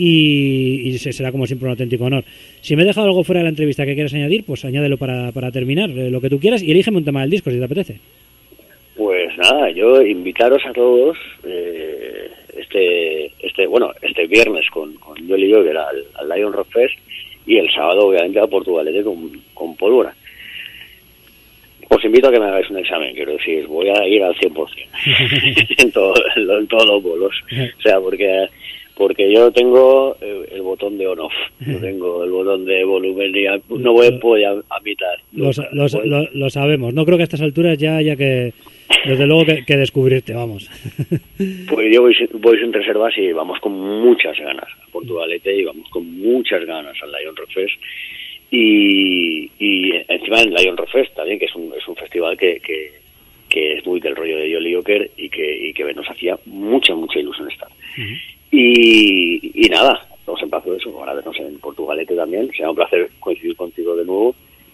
y, y será como siempre un auténtico honor. Si me he dejado algo fuera de la entrevista que quieras añadir, pues añádelo para, para terminar, eh, lo que tú quieras, y elígeme un tema del disco si te apetece. Pues nada, yo invitaros a todos eh, este este bueno este viernes con, con Jolly Joker al, al Lion Rock Fest y el sábado obviamente a Portugalete con, con Pólvora. Os invito a que me hagáis un examen, quiero decir, voy a ir al cien por ciento en, todo, en todos los bolos, o sea, porque porque yo tengo el botón de on-off, no tengo el botón de volumen y a, no voy, voy a, a mitad. Lo, lo, lo, lo sabemos, no creo que a estas alturas ya haya que, desde luego, que, que descubrirte, vamos. Pues yo voy, voy sin reservas y vamos con muchas ganas a Portugalete y vamos con muchas ganas al Lion Rock Fest. Y, y encima en Lion Rock Fest también, que es un, es un festival que, que, que es muy del rollo de Jolly Joker y que, y que nos hacía mucha, mucha ilusión estar. Uh-huh. Y, y nada, os emplazo eso, ahora vernos en Portugalete también, será un placer coincidir contigo de nuevo.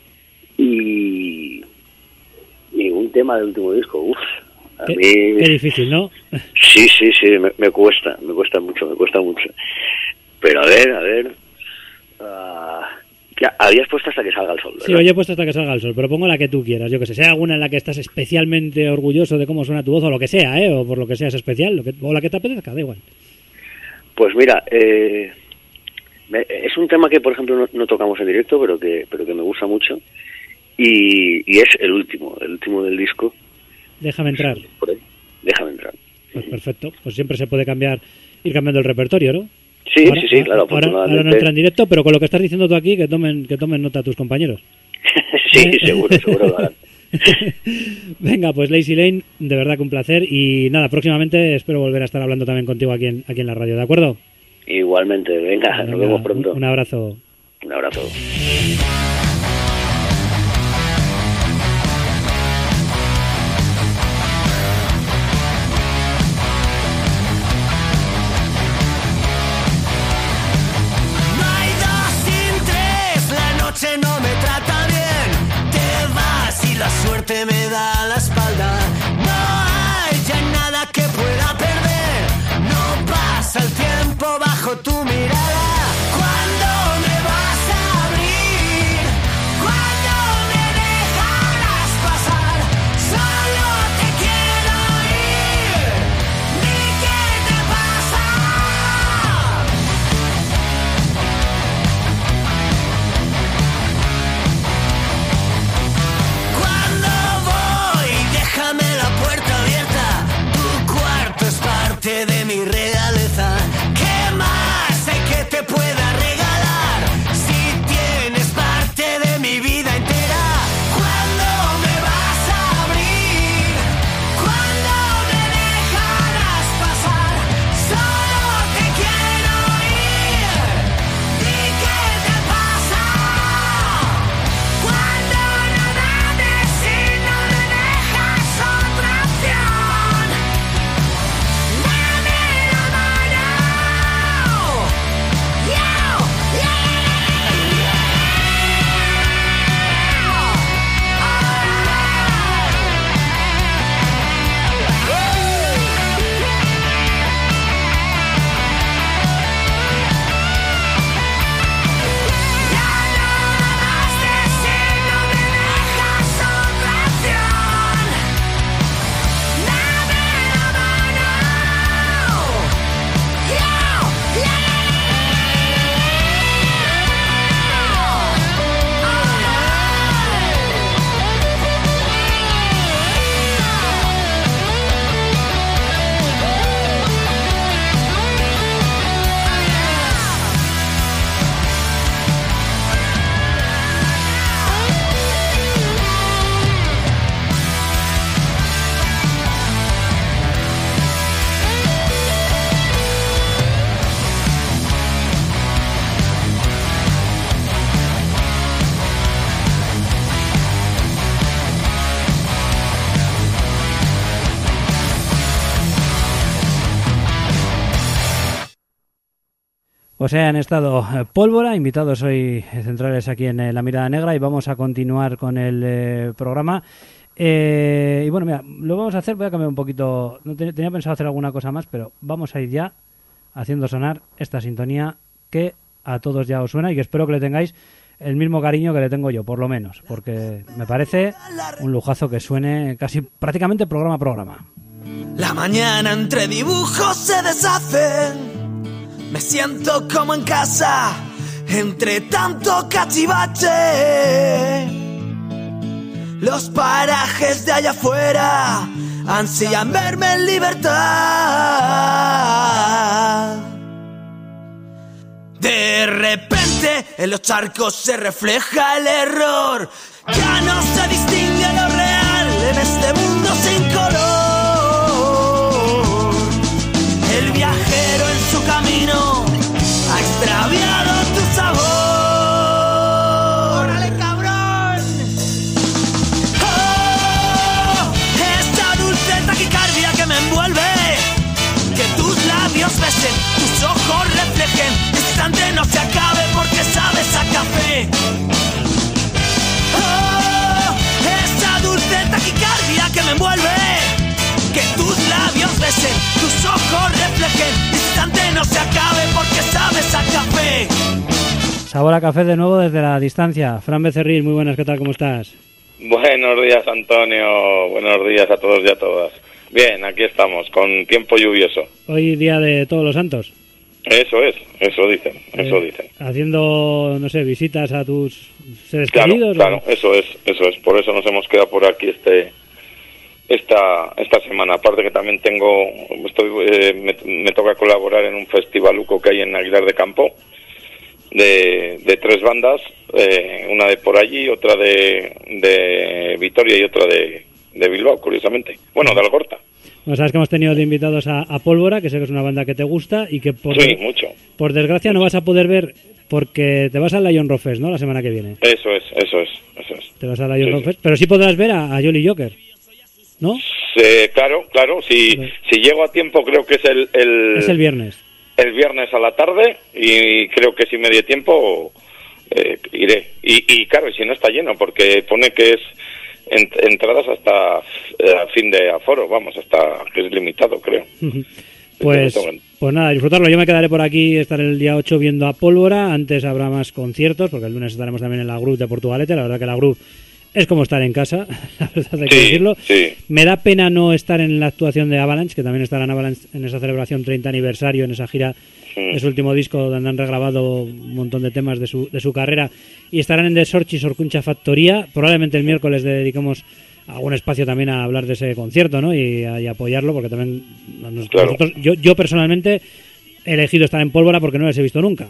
Y, y un tema del último disco, uff, a qué, mí... Qué difícil, ¿no? Sí, sí, sí, me, me cuesta, me cuesta mucho, me cuesta mucho. Pero a ver, a ver... Uh, ya, habías puesto hasta que salga el sol, ¿verdad? Sí, hoy he puesto hasta que salga el sol, pero pongo la que tú quieras, yo que sé, sea alguna en la que estás especialmente orgulloso de cómo suena tu voz o lo que sea, ¿eh? O por lo que sea es especial, lo que, o la que te apetezca, da igual. Pues mira, eh, me, es un tema que por ejemplo no, no tocamos en directo, pero que pero que me gusta mucho y, y es el último, el último del disco. Déjame entrar. Por ahí. Déjame entrar. Pues perfecto, pues siempre se puede cambiar, ir cambiando el repertorio, ¿no? Sí, ahora, sí, sí, claro. Ahora, ahora no entra en directo, pero con lo que estás diciendo tú aquí, que tomen que tomen nota tus compañeros. Sí, seguro, seguro lo harán. Venga, pues Lazy Lane, de verdad que un placer. Y nada, próximamente espero volver a estar hablando también contigo aquí en, aquí en la radio, ¿de acuerdo? Igualmente, venga, venga nos vemos pronto. Un, un abrazo. Un abrazo. No me trata bien, te vas y la suerte me da la espalda. No hay ya nada que pueda perder, no pasa el tiempo bajo tu mirada. ¿Cuándo me vas a abrir? ¿Cuándo me dejarás pasar? Solo te quiero ir. ¿Ni qué te pasa? De mi realeza, ¿qué más hay que te pueda regalar? Si tienes parte de mi vida entera, ¿cuándo me vas a abrir? ¿Cuándo me dejarás pasar? Solo te quiero ir. ¿Y qué te pasa? Cuando no mames y no me dejas otra opción. Pues han estado Pólvora, invitados hoy centrales aquí en eh, La Mirada Negra, y vamos a continuar con el eh, programa. Eh, y bueno, mira, lo vamos a hacer, voy a cambiar un poquito, no te, tenía pensado hacer alguna cosa más, pero vamos a ir ya haciendo sonar esta sintonía que a todos ya os suena y que espero que le tengáis el mismo cariño que le tengo yo, por lo menos, porque me parece un lujazo que suene casi prácticamente programa a programa. La mañana entre dibujos se deshace, me siento como en casa, entre tanto cachivache. Los parajes de allá afuera ansían verme en libertad. De repente en los charcos se refleja el error. Ya no se distingue lo real en este mundo sin color. El viajero en su camino ha extraviado tu sabor. ¡Órale, cabrón! ¡Oh! Esta dulce taquicardia que me envuelve, que tus labios besen, tus ojos reflejen, este instante no se acabe porque sabes a café. ¡Oh! Esta dulce taquicardia que me envuelve, que tus labios besen, tus ojos reflejen, este instante no se acabe porque sabes a café. Sabor a café de nuevo desde la distancia. Fran Becerril, muy buenas, ¿qué tal? ¿Cómo estás? Buenos días, Antonio. Buenos días a todos y a todas. Bien, aquí estamos, con tiempo lluvioso. Hoy día de Todos los Santos. Eso es, eso dicen, eso eh, dicen. Haciendo, no sé, visitas a tus seres claro, queridos. Claro, ¿o? eso es, eso es. Por eso nos hemos quedado por aquí este esta esta semana. Aparte que también tengo, estoy, eh, me, me toca colaborar en un festivaluco que hay en Aguilar de Campo, de, de tres bandas, eh, una de por allí, otra de, de Vitoria y otra de, de Bilbao, curiosamente. Bueno, de Algorta. Bueno, sabes que hemos tenido de invitados a, a Pólvora, que sé que es una banda que te gusta y que por, Sí, mucho. por desgracia no vas a poder ver porque te vas al Lion Rock Fest, ¿no? La semana que viene. Eso es, eso es, eso es. Te vas al Lion Sí, Rock sí. Fest, pero sí podrás ver a, a Jolly Joker, ¿no? Eh, claro, claro, si, Vale. si llego a tiempo creo que es el, el, Es el viernes. el viernes a la tarde y creo que si me dé tiempo eh, iré. Y, y claro, y si no está lleno, porque pone que es en, entradas hasta eh, fin de aforo, vamos, hasta que es limitado, creo. Pues, Entonces, pues nada, disfrutarlo. Yo me quedaré por aquí, estaré el día ocho viendo a Pólvora. Antes habrá más conciertos, porque el lunes estaremos también en la Group de Portugalete. La verdad que la Group es como estar en casa, la verdad hay que Sí, decirlo. sí. Me da pena no estar en la actuación de Avalanche, que también estará en Avalanche en esa celebración treinta aniversario, en esa gira Mm. de su último disco, donde han regrabado un montón de temas de su, de su carrera. Y estarán en The Sorchi Sorcuncha Factoría. Probablemente el miércoles dediquemos algún espacio también a hablar de ese concierto, ¿no? Y, a- y apoyarlo, porque también nos- Claro. nosotros, yo, yo personalmente he elegido estar en Pólvora porque no les he visto nunca.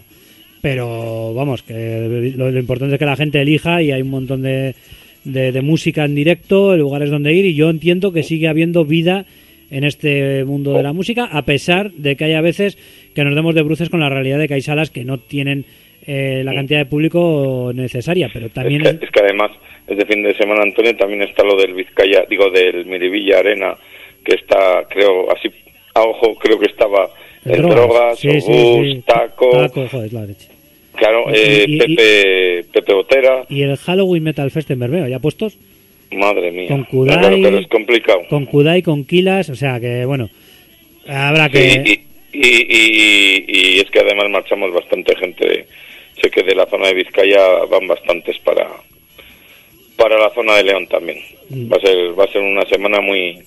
Pero vamos, que lo, lo importante es que la gente elija y hay un montón de, de, de música en directo, lugares donde ir, y yo entiendo que sigue habiendo vida en este mundo de la música, a pesar de que hay a veces que nos demos de bruces con la realidad de que hay salas que no tienen eh, la cantidad de público necesaria, pero también es, es- que, es que además, este fin de semana, Antonio, también está lo del Vizcaya, digo, del Miribilla Arena, que está, creo, así, a ojo, creo que estaba en drogas, Sí, sí, obús, sí. taco, Taco, joder, es la leche. claro, Y- eh, y- y- Pepe, Pepe Botera, Y el Halloween Metal Fest en Bermeo, ¿ya puestos? madre mía. Con Pero claro, Kudai, pero es complicado. con Kudai, con Kilas, o sea que, bueno, habrá que... Sí, y, y, y, y es que además marchamos bastante gente, sé que de la zona de Vizcaya van bastantes para para la zona de León también. Mm. Va a ser va a ser una semana muy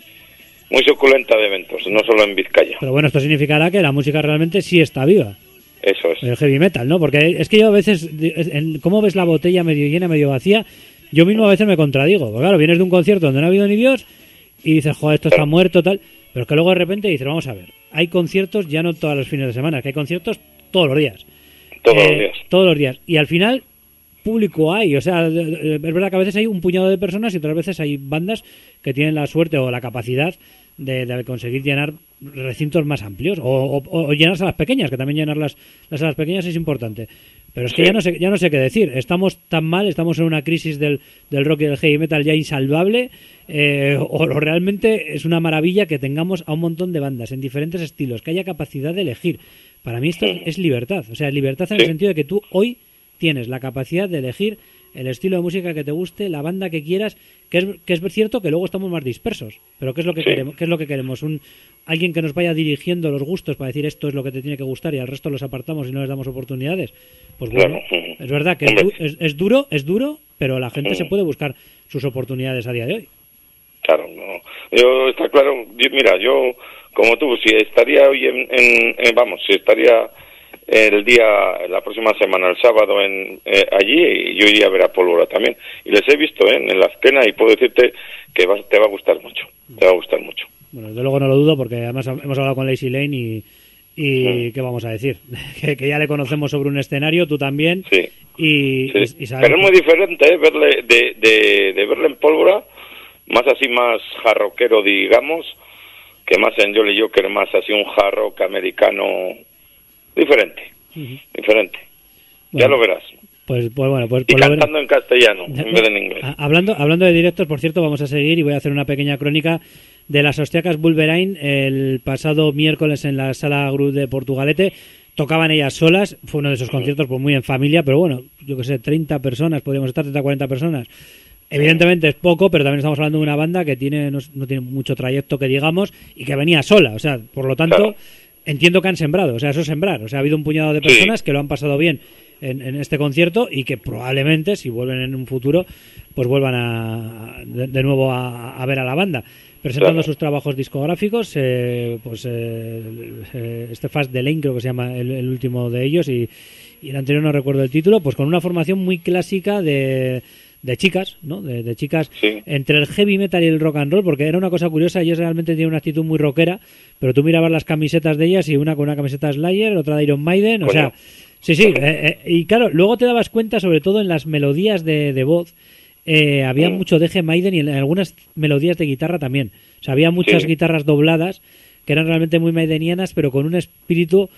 muy suculenta de eventos, no solo en Vizcaya. Pero bueno, esto significará que la música realmente sí está viva. Eso es. El heavy metal, ¿no? Porque es que yo a veces, en cómo ves la botella medio llena, medio vacía, yo mismo a veces me contradigo. Porque claro, vienes de un concierto donde no ha habido ni Dios y dices, joder, esto está Claro. muerto, tal. Pero es que luego de repente dices, vamos a ver, hay conciertos ya no todos los fines de semana, que hay conciertos todos los días. Todos Eh, los días. Todos los días. Y al final, público hay. O sea, es verdad que a veces hay un puñado de personas y otras veces hay bandas que tienen la suerte o la capacidad de, de conseguir llenar recintos más amplios o, o, o llenar salas pequeñas, que también llenar las, las salas pequeñas es importante. Pero es que Sí. ya no sé ya no sé qué decir. Estamos tan mal, estamos en una crisis del, del rock y del heavy metal ya insalvable, eh, o, o realmente es una maravilla que tengamos a un montón de bandas en diferentes estilos, que haya capacidad de elegir. Para mí esto es, es libertad. O sea, libertad en el Sí. sentido de que tú hoy tienes la capacidad de elegir el estilo de música que te guste, la banda que quieras, que es, que es cierto que luego estamos más dispersos, pero ¿qué es lo que Sí. queremos? ¿Qué es lo que queremos? Un, alguien que nos vaya dirigiendo los gustos para decir esto es lo que te tiene que gustar y al resto los apartamos y no les damos oportunidades. Pues bueno, Claro. es verdad que es, Hombre. du- es, es duro, es duro, pero la gente Mm. se puede buscar sus oportunidades a día de hoy. Claro, no. Yo, está claro, yo- mira, yo, como tú, si estaría hoy en, en- en- vamos, si estaría el día, la próxima semana, el sábado, en eh, allí, yo iría a ver a Pólvora también. Y les he visto ¿eh? en la escena y puedo decirte que va- te va a gustar mucho, te va a gustar mucho. Bueno, desde luego no lo dudo porque además hemos hablado con Lazy Lane y, y Mm. ¿qué vamos a decir? que, que ya le conocemos sobre un escenario, tú también. Sí. Y, Sí. y- y sabemos Pero es muy diferente ¿eh? verle de, de, de verle en Pólvora, más así, más jarroquero, digamos, que más en Jolly Joker, más así un jarrock americano diferente, Ujú. diferente. Bueno, Ya lo verás. Pues, pues bueno, pues, Y pues lo veremos. cantando en castellano, en vez de en inglés. Ah, Hablando, hablando de directos, por cierto, vamos a seguir y voy a hacer una pequeña crónica de las Austriacas Wolverine el pasado miércoles en la Sala Gru de Portugalete. Tocaban ellas solas, fue uno de esos conciertos pues muy en familia, pero bueno, yo que sé, treinta personas, podríamos estar treinta, cuarenta personas. Evidentemente es poco, pero también estamos hablando de una banda que tiene no, no tiene mucho trayecto que digamos y que venía sola, o sea, por lo tanto Claro. entiendo que han sembrado, o sea, eso es sembrar, o sea, ha habido un puñado de Sí. personas que lo han pasado bien en, en este concierto y que probablemente, si vuelven en un futuro, pues vuelvan a, de, de nuevo a, a ver a la banda. Presentando Claro. sus trabajos discográficos, eh, pues eh, eh, este Fast the Lane creo que se llama el, el último de ellos y, y el anterior no recuerdo el título, pues con una formación muy clásica de, de chicas, ¿no? De, de chicas Sí. entre el heavy metal y el rock and roll, porque era una cosa curiosa, ellos realmente tienen una actitud muy rockera, pero tú mirabas las camisetas de ellas y una con una camiseta Slayer, otra de Iron Maiden, o Coño. sea, Sí, sí, eh, eh, y claro, luego te dabas cuenta, sobre todo en las melodías de, de voz, eh, había Mm. mucho deje Maiden y en algunas melodías de guitarra también. O sea, había muchas Sí. guitarras dobladas que eran realmente muy maidenianas, pero con un espíritu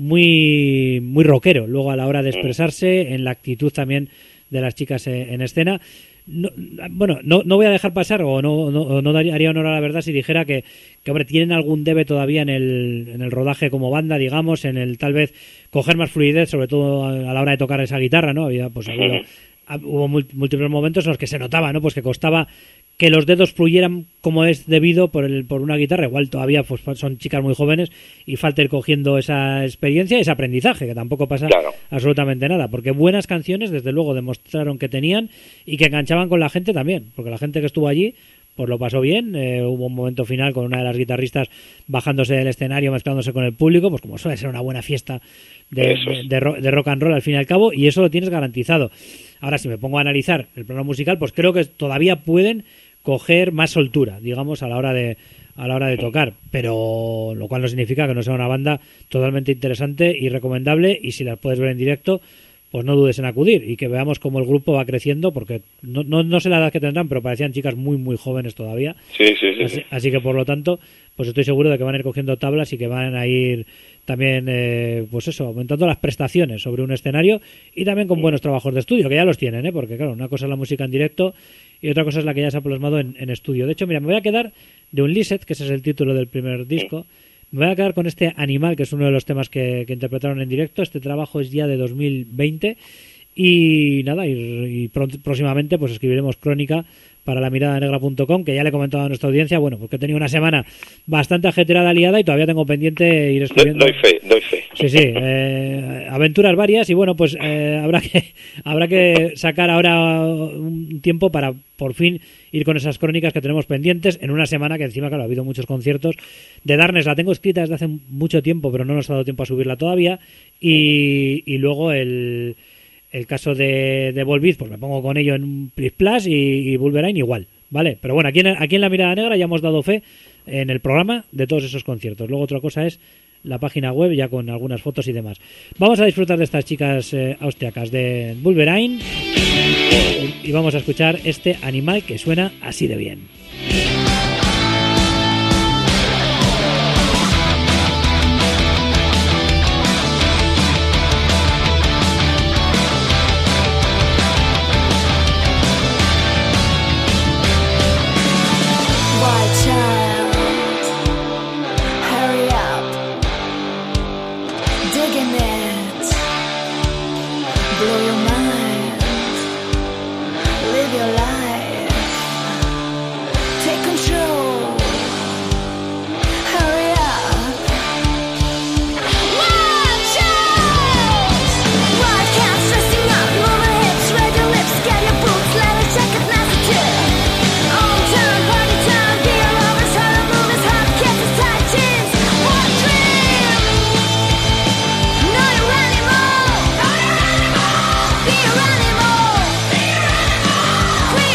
muy muy rockero. Luego a la hora de expresarse, en la actitud también de las chicas eh, en escena. No, bueno, no, no voy a dejar pasar o no, no, o no daría, haría honor a la verdad si dijera que, que hombre, tienen algún debe todavía en el, en el rodaje como banda, digamos, en el tal vez coger más fluidez, sobre todo a, a la hora de tocar esa guitarra, ¿no? Había, pues, ha habido- ha- hubo mul- múltiples momentos en los que se notaba, ¿no? Pues que costaba que los dedos fluyeran como es debido por el, por una guitarra. Igual todavía pues son chicas muy jóvenes y falta ir cogiendo esa experiencia y ese aprendizaje, que tampoco pasa Claro. absolutamente nada, porque buenas canciones desde luego demostraron que tenían y que enganchaban con la gente también, porque la gente que estuvo allí pues lo pasó bien. Eh, hubo un momento final con una de las guitarristas bajándose del escenario, mezclándose con el público, pues como suele ser una buena fiesta de, Eso es. de, de ro- de rock and roll al fin y al cabo, y eso lo tienes garantizado. Ahora, si me pongo a analizar el programa musical, pues creo que todavía pueden coger más soltura, digamos, a la hora de a la hora de tocar, pero lo cual no significa que no sea una banda totalmente interesante y recomendable, y si las puedes ver en directo, pues no dudes en acudir y que veamos cómo el grupo va creciendo, porque no, no, no sé la edad que tendrán, pero parecían chicas muy muy jóvenes todavía. Sí, sí, sí. Así, sí. así que por lo tanto, pues estoy seguro de que van a ir cogiendo tablas y que van a ir también, eh, pues eso, aumentando las prestaciones sobre un escenario y también con buenos trabajos de estudio, que ya los tienen, ¿eh? Porque claro, una cosa es la música en directo y otra cosa es la que ya se ha plasmado en, en estudio. De hecho, mira, me voy a quedar de Unleashed, que ese es el título del primer disco. Me voy a quedar con este Animal, que es uno de los temas que, que interpretaron en directo. Este trabajo es ya de dos mil veinte. Y nada, y, y pron- próximamente pues escribiremos crónica para la mirada negra punto com, que ya le he comentado a nuestra audiencia, bueno, porque he tenido una semana bastante ajetreada, liada, y todavía tengo pendiente ir Doy, escribiendo. doy fe, doy fe. Sí, sí, eh, aventuras varias, y bueno, pues eh, habrá que habrá que sacar ahora un tiempo para por fin ir con esas crónicas que tenemos pendientes en una semana que encima, claro, ha habido muchos conciertos. De Darkness la tengo escrita desde hace mucho tiempo, pero no nos ha dado tiempo a subirla todavía, y, y luego el el caso de, de Volbeat, pues me pongo con ello en un Plus Plus, y, y Wolverine igual, ¿vale? Pero bueno, aquí en, aquí en La Mirada Negra ya hemos dado fe en el programa de todos esos conciertos. Luego otra cosa es la página web, ya con algunas fotos y demás. Vamos a disfrutar de estas chicas eh, austriacas de Wolverine y, y vamos a escuchar este Animal que suena así de bien. Why, child, hurry up, digging it, blow your mind, live your life, take control, hurry up. Watch out! Right hands twisting up, move your hips, raise your lips, get your boots, let it check it, massive tip. On turn, party time, gear lovers, how to move his hot kisses, tight jeans. What dream? Know your animal. Know your animal. Be your animal. Be your animal.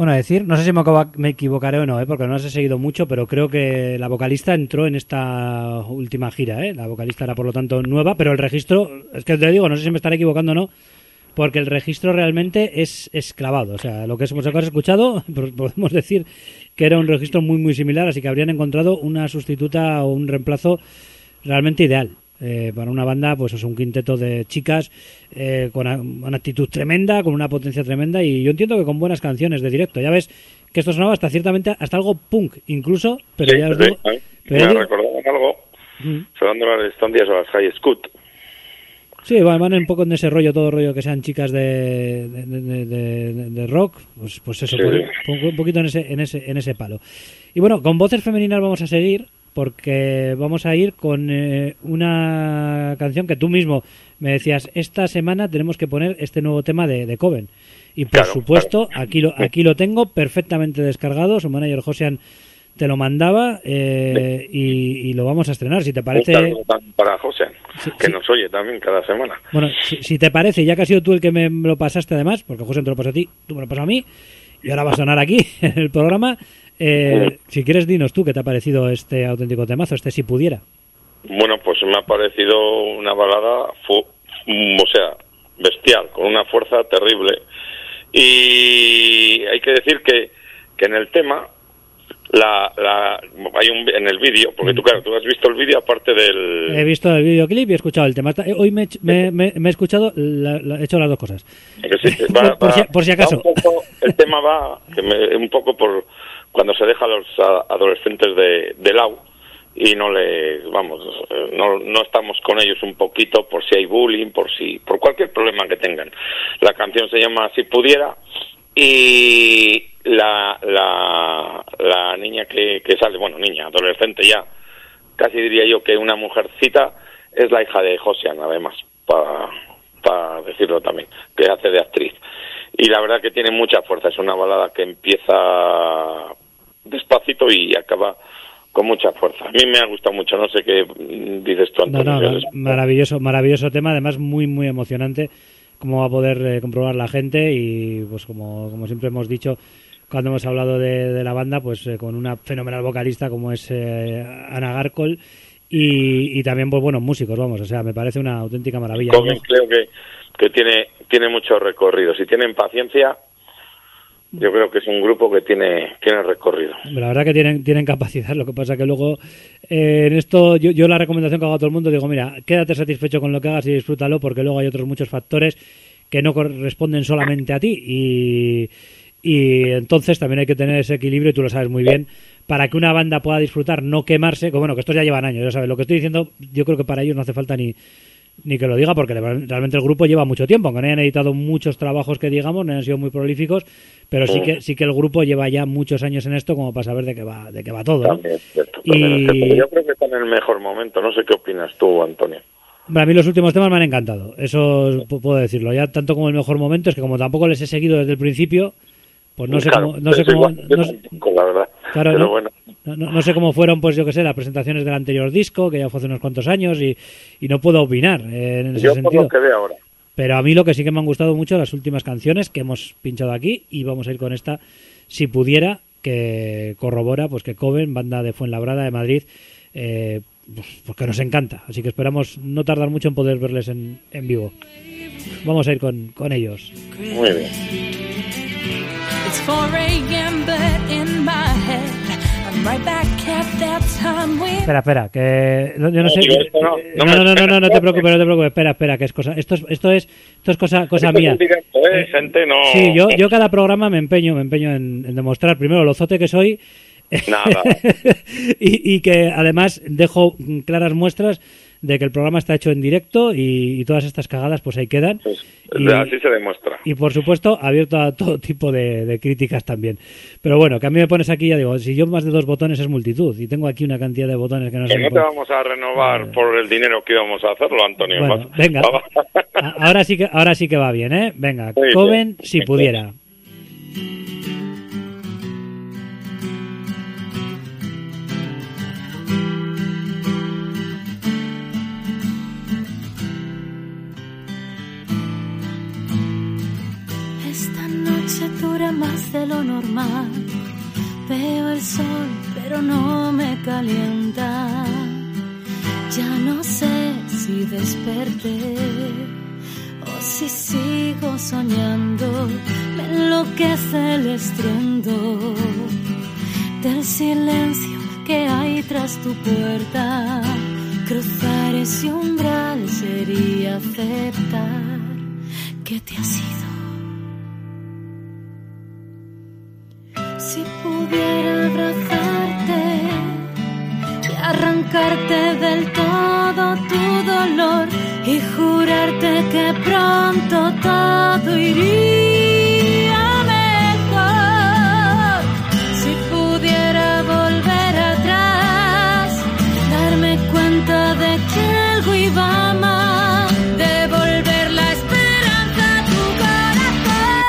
Bueno, a decir, no sé si me, acabo- me equivocaré o no, ¿eh? Porque no las he seguido mucho, pero creo que la vocalista entró en esta última gira, ¿eh? La vocalista era por lo tanto nueva, pero el registro, es que te digo, no sé si me estaré equivocando o no, porque el registro realmente es, es clavado. O sea, lo que hemos escuchado, podemos decir que era un registro muy, muy similar, así que habrían encontrado una sustituta o un reemplazo realmente ideal. Eh, para una banda, pues es un quinteto de chicas eh, con a- una actitud tremenda, con una potencia tremenda, y yo entiendo que con buenas canciones de directo. Ya ves que esto sonaba hasta ciertamente, hasta algo punk incluso, pero Sí, ya os sí, digo, ¿eh? pero Me ya ha digo- recordado en algo, Mm. sonando las estandías o las High Scoot. Sí, van, van un poco en ese rollo, todo rollo que sean chicas de, de, de- de- de- de rock, pues, pues eso, Sí. por- un, un poquito en ese, en ese, en ese palo. Y bueno, con voces femeninas vamos a seguir, porque vamos a ir con eh, una canción que tú mismo me decías, esta semana tenemos que poner este nuevo tema de, de Coven. Y por Claro, supuesto, claro. aquí lo, aquí lo tengo perfectamente descargado, su manager Josian te lo mandaba eh, y, y lo vamos a estrenar, si te Un parece. saludo también para José, Sí, que sí. nos oye también cada semana. Bueno, si, si te parece, ya que has sido tú el que me lo pasaste además, porque José te lo pasó a ti, tú me lo pasas a mí, y ahora va a sonar aquí en el programa, eh, si quieres dinos tú qué te ha parecido este auténtico temazo, este Si Pudiera. Bueno, pues me ha parecido una balada, fu- mm, o sea, bestial, con una fuerza terrible. Y hay que decir que, que en el tema, la, la hay un en el vídeo, porque tú, claro, tú has visto el vídeo aparte del... He visto el videoclip y he escuchado el tema. Está- eh, Hoy me, he ch- me- me- me he escuchado, la- la- he hecho las dos cosas. que sí, va- Por- por si- va- por si acaso. va un poco- el tema va que me- un poco por cuando se deja a los a- adolescentes de, de lado y no le vamos eh, no, no estamos con ellos un poquito por si hay bullying, por si por cualquier problema que tengan. La canción se llama Si Pudiera y la la, la niña que, que sale, bueno, niña, adolescente ya, casi diría yo que una mujercita, es la hija de Josian, además, para para decirlo también, que hace de actriz. Y la verdad que tiene mucha fuerza, es una balada que empieza despacito y acaba con mucha fuerza. A mí me ha gustado mucho, no sé qué mm, dices tú, No, Antonio. no, ma- maravilloso, maravilloso tema, además muy, muy emocionante, como va a poder eh, comprobar la gente y pues como, como siempre hemos dicho cuando hemos hablado de, de la banda, pues eh, con una fenomenal vocalista como es eh, Ana Garcol y, y también pues buenos músicos, vamos, o sea, me parece una auténtica maravilla. Comen creo que, que tiene, tiene mucho recorrido. Si tienen paciencia, yo creo que es un grupo que tiene, tiene recorrido. La verdad que tienen, tienen capacidad, lo que pasa que luego eh, en esto yo, yo la recomendación que hago a todo el mundo digo, mira, quédate satisfecho con lo que hagas y disfrútalo porque luego hay otros muchos factores que no corresponden solamente a ti y, y entonces también hay que tener ese equilibrio y tú lo sabes muy bien para que una banda pueda disfrutar, no quemarse, que bueno, que estos ya llevan años, ya sabes, lo que estoy diciendo yo creo que para ellos no hace falta ni ni que lo diga porque realmente el grupo lleva mucho tiempo, aunque no hayan editado muchos trabajos que digamos, no hayan sido muy prolíficos, pero sí que sí que el grupo lleva ya muchos años en esto como para saber de qué va de qué va todo, ¿no? También es cierto, también Y- es cierto. Yo creo que está en el mejor momento. No sé qué opinas tú, Antonio. Para mí los últimos temas me han encantado, eso pu- puedo decirlo, ya tanto como el mejor momento, es que como tampoco les he seguido desde el principio, pues no sé Claro, cómo, no sé es cómo, igual, yo no sé- tampoco, la verdad. claro, Pero no, bueno, no, no- no sé cómo fueron, pues yo que sé, las presentaciones del anterior disco, que ya fue hace unos cuantos años, y, y no puedo opinar eh, en ese yo por sentido. lo que veo ahora. Pero a mí lo que sí que me han gustado mucho las últimas canciones que hemos pinchado aquí y vamos a ir con esta, Si Pudiera, que corrobora pues que Coven, banda de Fuenlabrada de Madrid, eh, pues, pues que nos encanta. Así que esperamos no tardar mucho en poder verles en, en vivo. Vamos a ir con, con ellos. Muy bien. It's four a.m. but in my head I'm right back at that time when Espera, espera, que no- yo no sé. digo, esto no, eh, no No, me- no, no, no, no, no te preocupes, no te preocupes. Espera, espera, que es cosa. Esto es, esto es, esto es cosa, cosa Esto es mía. un directo, ¿eh? Gente, no... Sí, yo, yo cada programa me empeño, me empeño en, en demostrar primero lo zote que soy Nada. y, y que además dejo claras muestras de que el programa está hecho en directo y, y todas estas cagadas pues ahí quedan. Pues, Y- así se demuestra. Y por supuesto, abierto a todo tipo de, de críticas también. Pero bueno, que a mí me pones aquí, ya digo, si yo más de dos botones es multitud y tengo aquí una cantidad de botones que no Que sé. no te vamos a renovar por el dinero que íbamos a hacerlo, Antonio. Bueno, Vas- venga. va- A- Ahora sí que ahora sí que va bien, ¿eh? Venga, Muy bien. Coven, Si Pudiera. Esta noche tú dura más de lo normal. Veo el sol, pero no me calienta. Ya no sé si desperté o si sigo soñando. Me enloquece el estruendo del silencio que hay tras tu puerta. Cruzar ese umbral sería aceptar que te has ido. Si pudiera abrazarte y arrancarte del todo tu dolor y jurarte que pronto todo iría mejor. Si pudiera volver atrás, darme cuenta de que algo iba mal, devolver la esperanza a tu corazón.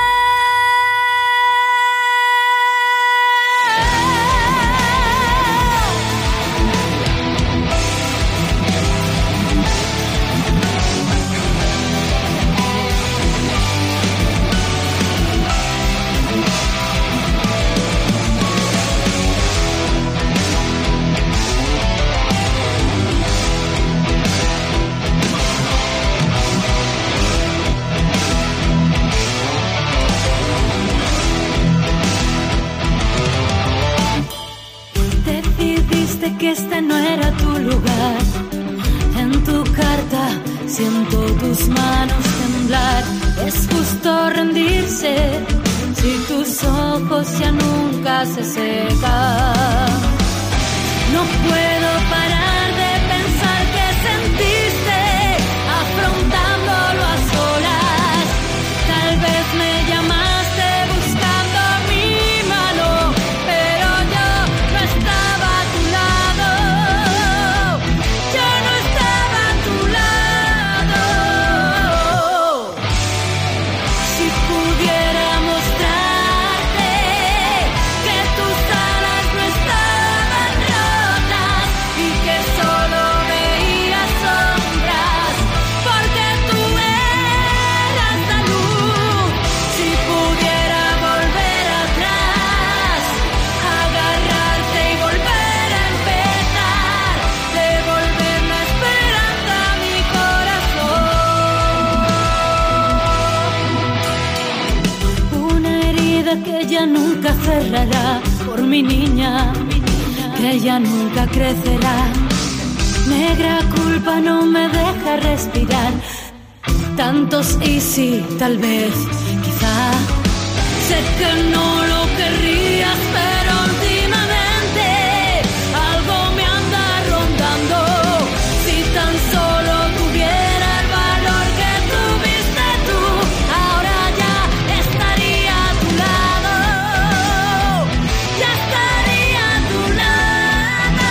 Decidiste que este no era tu lugar. En tu carta siento tus manos temblar. Es justo rendirse si tus ojos ya nunca se secan. No puedo parar de pensar que sentiste afrontándolo a solas. Tal vez me llamaste buscando mi mano, pero yo no estaba a tu lado. Yo no estaba a tu lado. Si pudiera mostrarte que tus alas no estaban rotas y que solo veías sombras, porque tú eras la luz. Si pudiera volver atrás, agarrarte y volver a empezar, devolver la esperanza a mi corazón. Una herida que ya nunca cerrará por mi niña, que ya nunca crecerá. Negra culpa no me deja respirar. Tantos y sí, tal vez, quizá. Sé que no lo querrías, pero últimamente algo me anda rondando. Si tan solo tuviera el valor que tuviste tú, ahora ya estaría a tu lado. Ya estaría a tu lado.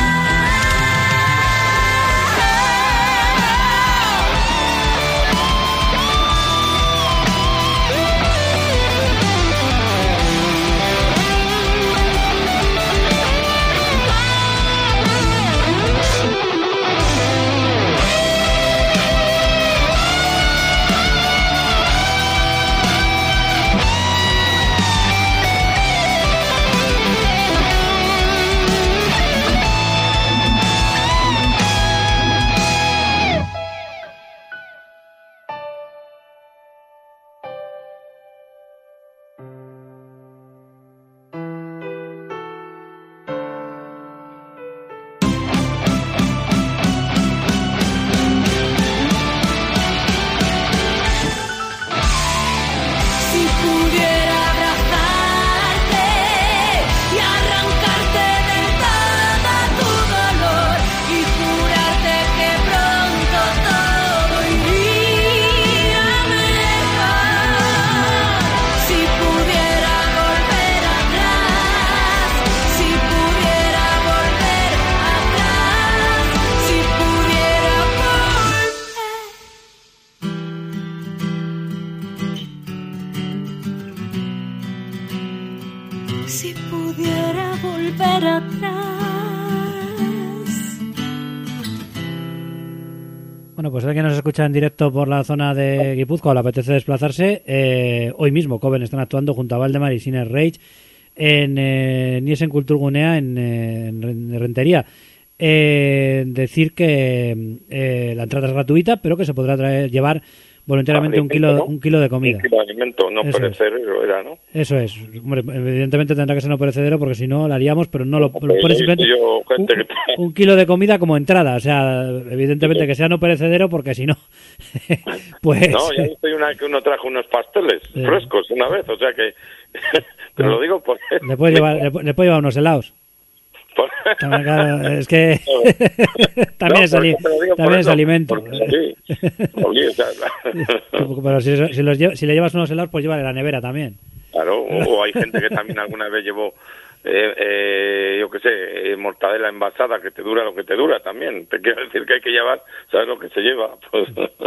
Si pudiera abrazarte y arrancarte del todo tu dolor y jurarte que pronto todo iría mejor. Si pudiera volver atrás, si pudiera volver atrás, si pudiera volver. Si pudiera volver atrás. Bueno, pues alguien nos escucha en directo por la zona de Guipúzcoa o le apetece desplazarse. Eh, hoy mismo Coven están actuando junto a Valdemar y Siner Rage en eh, Niesen Kulturgunea en, eh, en Rentería. Eh, decir que eh, la entrada es gratuita, pero que se podrá traer, llevar voluntariamente un kilo, ¿no? un kilo de comida. Un kilo de alimento no Eso perecedero era, ¿no? Eso es. Hombre, evidentemente tendrá que ser no perecedero porque si no lo haríamos, pero no lo, lo Pues pone he simplemente visto yo gente un, que te- un kilo de comida como entrada. O sea, evidentemente que sea no perecedero porque si no, pues... No, ya viste una que uno trajo unos pasteles Sí. frescos una vez, o sea que... Te lo digo porque... Le puedes llevar, le, pu- le puedes llevar unos helados. por- También, claro, es que también, No, es, por ali- eso te lo digo, por también es eso, alimento. porque sí, oye, o sea, Pero si, si, los lle- si le llevas unos helados, pues llévale la nevera también. claro, o, o hay gente que también alguna vez llevó, eh, eh, yo qué sé, eh, mortadela envasada que te dura lo que te dura también. Te quiero decir que hay que llevar, ¿sabes lo que se lleva? Pues,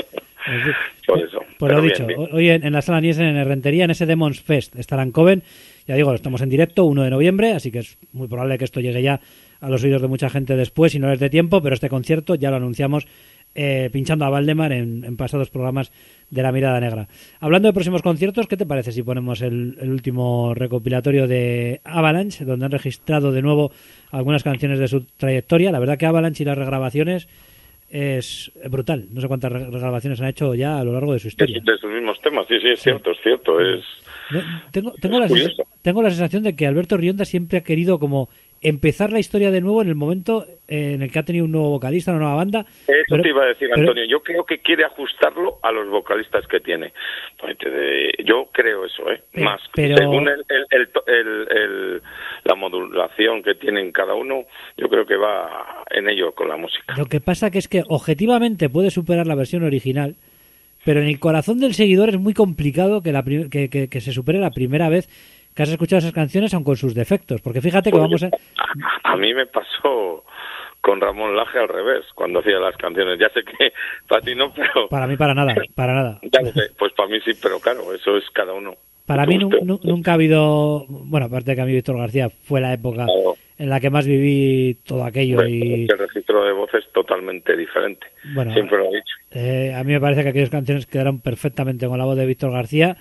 por eso. Pues Pero lo bien, dicho, bien. hoy en, en la sala Niesen, en Rentería, en ese Demons Fest, estarán Coven. Ya digo, estamos en directo, uno de noviembre, así que es muy probable que esto llegue ya a los oídos de mucha gente después, si no les dé tiempo, pero este concierto ya lo anunciamos eh, pinchando a Valdemar en, en pasados programas de La Mirada Negra. Hablando de próximos conciertos, ¿qué te parece si ponemos el, el último recopilatorio de Avalanche, donde han registrado de nuevo algunas canciones de su trayectoria? La verdad que Avalanche y las regrabaciones es brutal. No sé cuántas re- regrabaciones han hecho ya a lo largo de su historia. De sus mismos temas, sí, sí, es cierto, es cierto, es... No, Tengo, tengo, la Es curioso. sens- tengo la sensación de que Alberto Rionda siempre ha querido como empezar la historia de nuevo en el momento eh, en el que ha tenido un nuevo vocalista, una nueva banda. Eso pero- te iba a decir, pero- Antonio. Yo creo que quiere ajustarlo a los vocalistas que tiene. Pues te de- Yo creo eso, ¿eh? Pe- Más. pero- Según el, el, el, to- el- el- la modulación que tienen cada uno, yo creo que va en ello con la música. Lo que pasa que es que objetivamente puede superar la versión original, pero en el corazón del seguidor es muy complicado que, la prim- que, que- que se supere la primera vez que has escuchado esas canciones, aun con sus defectos. Porque fíjate que Pues vamos yo- a... a, a mí me pasó con Ramón Laje al revés, cuando hacía las canciones. Ya sé que para ti no, pero... Para mí, para nada, para nada. Ya lo sé, pues para mí sí, pero claro, eso es cada uno. Para mí nu- Gusto. nu- nunca ha habido... Bueno, aparte de que a mí Víctor García fue la época Claro. en la que más viví todo aquello Bueno, y... el registro de voz es totalmente diferente. Bueno, Siempre lo he dicho. Eh, a mí me parece que aquellas canciones quedaron perfectamente con la voz de Víctor García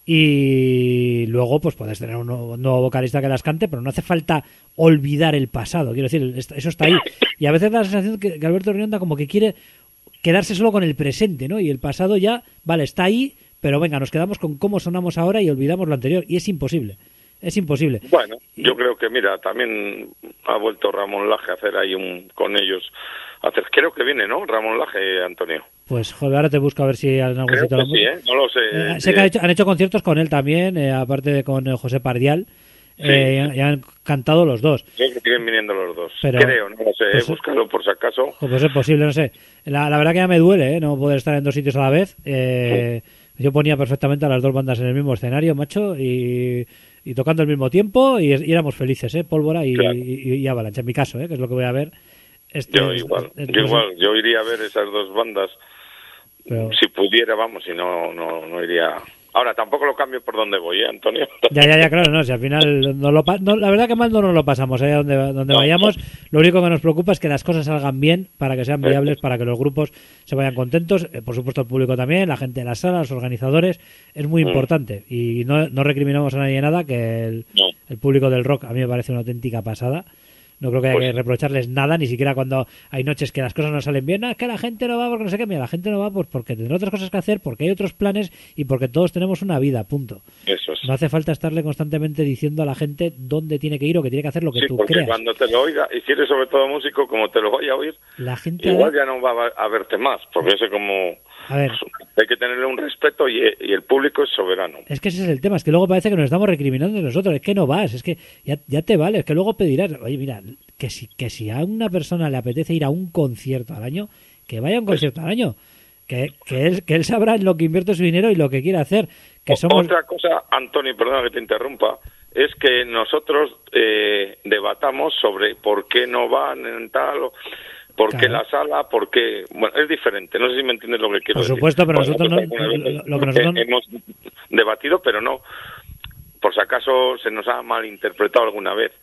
y luego pues puedes tener un nuevo, un nuevo vocalista que las cante, pero no hace falta olvidar el pasado. Quiero decir, est- eso está ahí. Y a veces da la sensación que, que Alberto Rionda como que quiere quedarse solo con el presente, ¿no? Y el pasado ya, vale, está ahí, pero venga, nos quedamos con cómo sonamos ahora y olvidamos lo anterior. Y es imposible. Es imposible. Bueno, yo creo que, mira, también ha vuelto Ramón Laje a hacer ahí un con ellos. a Hacer, creo que viene, ¿no? Ramón Laje, Antonio. Pues joder, ahora te busco a ver si en algún Creo sitio que lo- sí, ¿eh? No lo sé. Eh, sé que han hecho, han hecho conciertos con él también, eh, aparte de con eh, José Pardial. Eh, y han- y han cantado los dos. Creo que siguen viniendo los dos. Pero- creo, no lo sé. pues- eh, búscalo por si acaso. Jo, Pues es posible, no sé. La, la verdad que ya me duele, ¿eh? No poder estar en dos sitios a la vez. Eh, yo ponía perfectamente a las dos bandas en el mismo escenario, macho, y, y tocando al mismo tiempo, y, y éramos felices, ¿eh? Pólvora y, Claro. y, y Avalanche, en mi caso, ¿eh? Que es lo que voy a ver. Este, Yo igual, este- yo no sé, igual. Yo iría a ver esas dos bandas. pero- Si pudiera, vamos, si no, no, no iría. Ahora, tampoco lo cambio por donde voy, ¿eh, Antonio? Ya, ya, ya, claro, no, si al final no lo pa- no, la verdad que mal no nos lo pasamos, allá donde, donde No, vayamos, lo único que nos preocupa es que las cosas salgan bien, para que sean viables, para que los grupos se vayan contentos, eh, por supuesto el público también, la gente de las salas, los organizadores, es muy Mm. importante y no, no recriminamos a nadie nada, que el, No. el público del rock a mí me parece una auténtica pasada. No creo que haya Pues- que reprocharles nada, ni siquiera cuando hay noches que las cosas no salen bien. No, es que la gente no va porque no sé qué. Mira, la gente no va pues porque tendrá otras cosas que hacer, porque hay otros planes y porque todos tenemos una vida, punto. Eso es. No hace falta estarle constantemente diciendo a la gente dónde tiene que ir o que tiene que hacer lo que Sí, tú porque creas. cuando te lo oiga, y si eres sobre todo músico, como te lo vaya a oír, La gente... igual ya no va a- a verte más, porque eso como... A ver, Hay que tenerle un respeto y, y el público es soberano. es que ese es el tema. Es que luego parece que nos estamos recriminando de nosotros. Es que no vas. Es que ya, ya te vale. Es que luego pedirás... Oye, mira, que si, que si a una persona le apetece ir a un concierto al año, que vaya a un concierto al año. Que, que, él, que él sabrá en lo que invierte su dinero y lo que quiere hacer. Que O- somos... Otra cosa, Antonio, perdona que te interrumpa, es que nosotros eh, debatamos sobre por qué no van en tal o por qué Claro. la sala, por qué... Bueno, es diferente, no sé si me entiendes lo que quiero Por decir. supuesto, pero Pues nosotros no- alguna vez lo- lo que nosotros no- hemos debatido, pero no, por si acaso se nos ha malinterpretado alguna vez.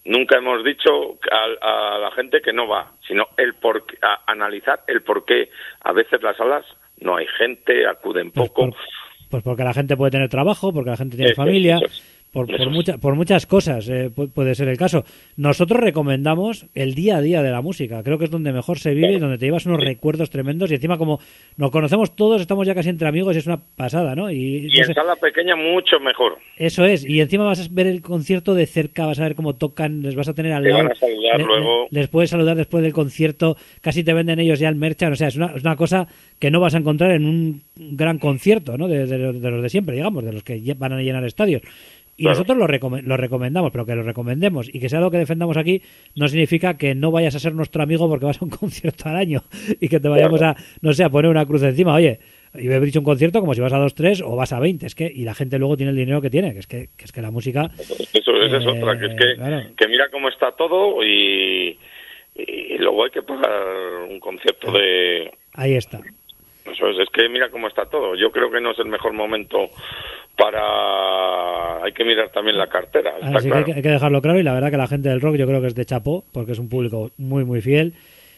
nunca hemos dicho a, a la gente que no va, sino el por, a, analizar el por qué a veces las salas no hay gente, acuden Pues, poco. por- pues porque la gente puede tener trabajo, porque la gente tiene Eso, familia, eso es. por, Eso por, es. mucha- por muchas cosas eh, pu- puede ser el caso. Nosotros recomendamos el día a día de la música. Creo que es donde mejor se vive y donde te llevas unos recuerdos tremendos. Y encima, como nos conocemos todos, estamos ya casi entre amigos y es una pasada, ¿no? Y, Y no en sé, sala pequeña mucho mejor. eso es. Y encima vas a ver el concierto de cerca, vas a ver cómo tocan, les vas a tener al Te lado. van a saludar le- luego. le- les puedes saludar después del concierto. Casi te venden ellos ya el merchan. O sea, es una, es una cosa que no vas a encontrar en un gran concierto, ¿no? De, de los- de los de siempre, digamos, de los que lle- van a llenar estadios. Y Claro. nosotros lo, recome- lo recomendamos, pero que lo recomendemos y que sea lo que defendamos aquí no significa que no vayas a ser nuestro amigo porque vas a un concierto al año y que te vayamos a, no sé, a poner una cruz encima. Oye, y he dicho un concierto como si vas a dos, tres o vas a veinte. Es que, y la gente luego tiene el dinero que tiene, que es que, que es que la música... Eso, esa es Eh, otra, que es que, claro. que mira cómo está todo y, y luego hay que pagar un concierto de... Ahí está. Eso es, es que mira cómo está todo. Yo creo que no es el mejor momento para... Hay que mirar también la cartera, está Así que claro. hay que hay que dejarlo claro y la verdad que la gente del rock yo creo que es de chapó porque es un público muy muy fiel.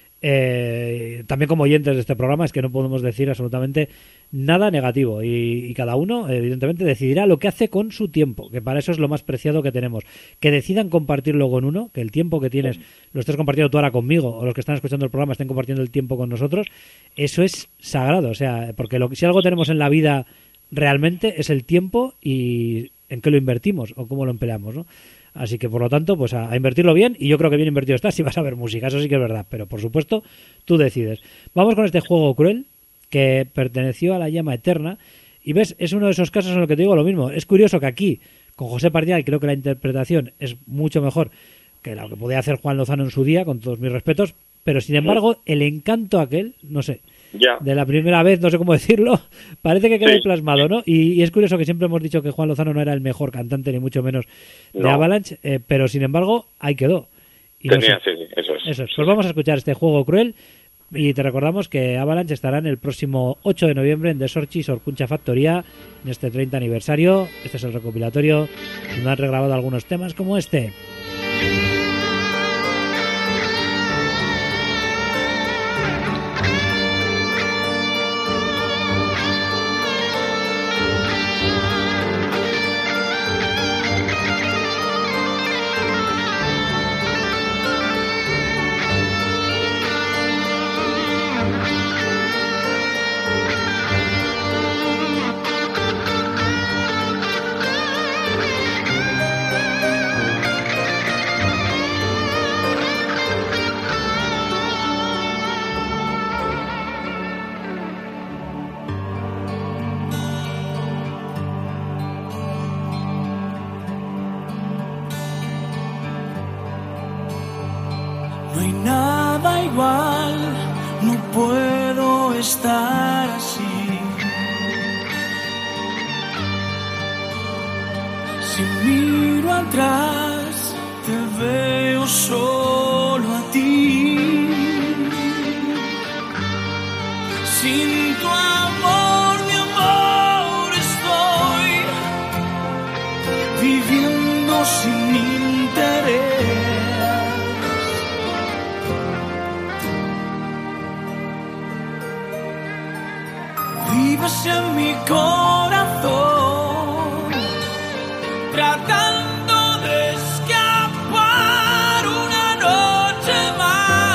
Eh, también como oyentes de este programa es que no podemos decir absolutamente nada negativo y, y cada uno evidentemente decidirá lo que hace con su tiempo, que para eso es lo más preciado que tenemos, que decidan compartirlo con uno, que el tiempo que tienes lo estés compartiendo tú ahora conmigo o los que están escuchando el programa estén compartiendo el tiempo con nosotros, eso es sagrado, o sea, porque lo, si algo tenemos en la vida realmente es el tiempo y en qué lo invertimos o cómo lo empleamos, ¿no? Así que, por lo tanto, pues a, a invertirlo bien, y yo creo que bien invertido está si vas a ver música, eso sí que es verdad, pero por supuesto, tú decides. Vamos con este juego cruel, que perteneció a la llama eterna, y ves, es uno de esos casos en los que te digo lo mismo. Es curioso que aquí, con José Pardial, creo que la interpretación es mucho mejor que lo que podía hacer Juan Lozano en su día, con todos mis respetos, pero sin embargo, el encanto aquel, no sé, Ya. de la primera vez, no sé cómo decirlo, parece que queda Sí. ahí plasmado, ¿no? Y, y es curioso que siempre hemos dicho que Juan Lozano no era el mejor cantante, ni mucho menos de No. Avalanche, eh, pero sin embargo, ahí quedó. Y no Tenía, sé, sí, sí, eso es. eso es. Pues vamos a escuchar este juego cruel y te recordamos que Avalanche estarán el próximo ocho de noviembre en Desorchi, Sorcuncha Factoría, en este treinta aniversario. Este es el recopilatorio donde han regrabado algunos temas como este. No hay nada igual, no puedo estar así. Si miro atrás, te veo solo a ti. Sin tu amor, mi amor, estoy viviendo sin interés. Vives en mi corazón, tratando de escapar una noche más.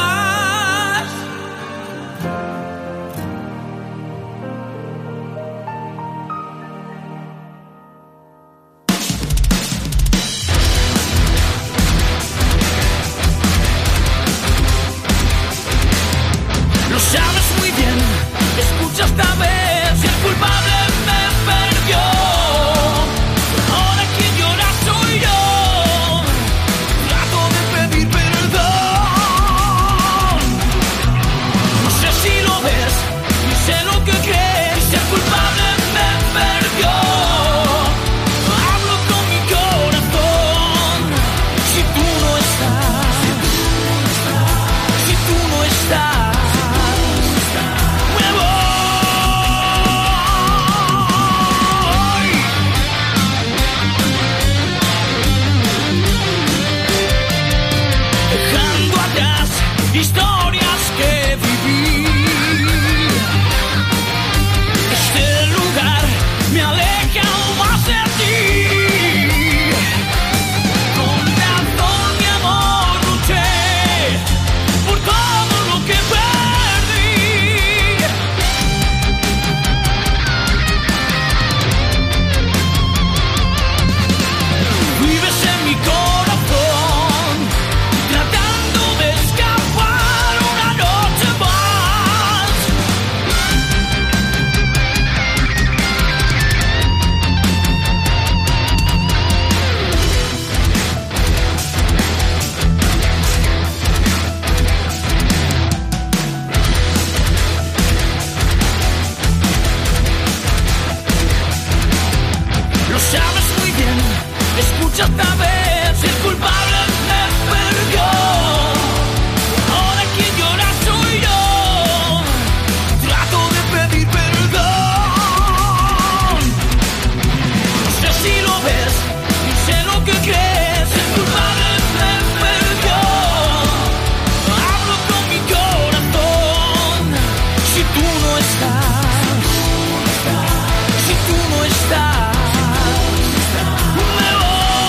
escucha esta vez, si el culpable me perdió. Ahora quien llora soy yo. Trato de pedir perdón. No sé si lo ves, ni sé lo que crees. El culpable me perdió. Hablo con mi corazón. Si tú no estás, si tú no estás, me voy.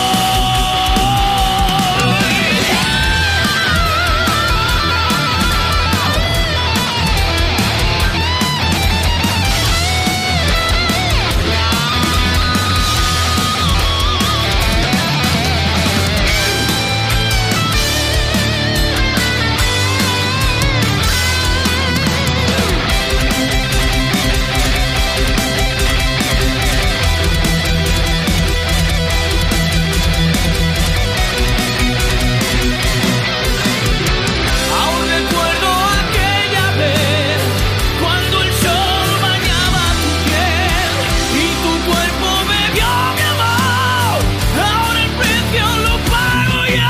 Aún recuerdo aquella vez cuando el sol bañaba tu piel y tu cuerpo bebió mi amor. Ahora el precio lo pago yo.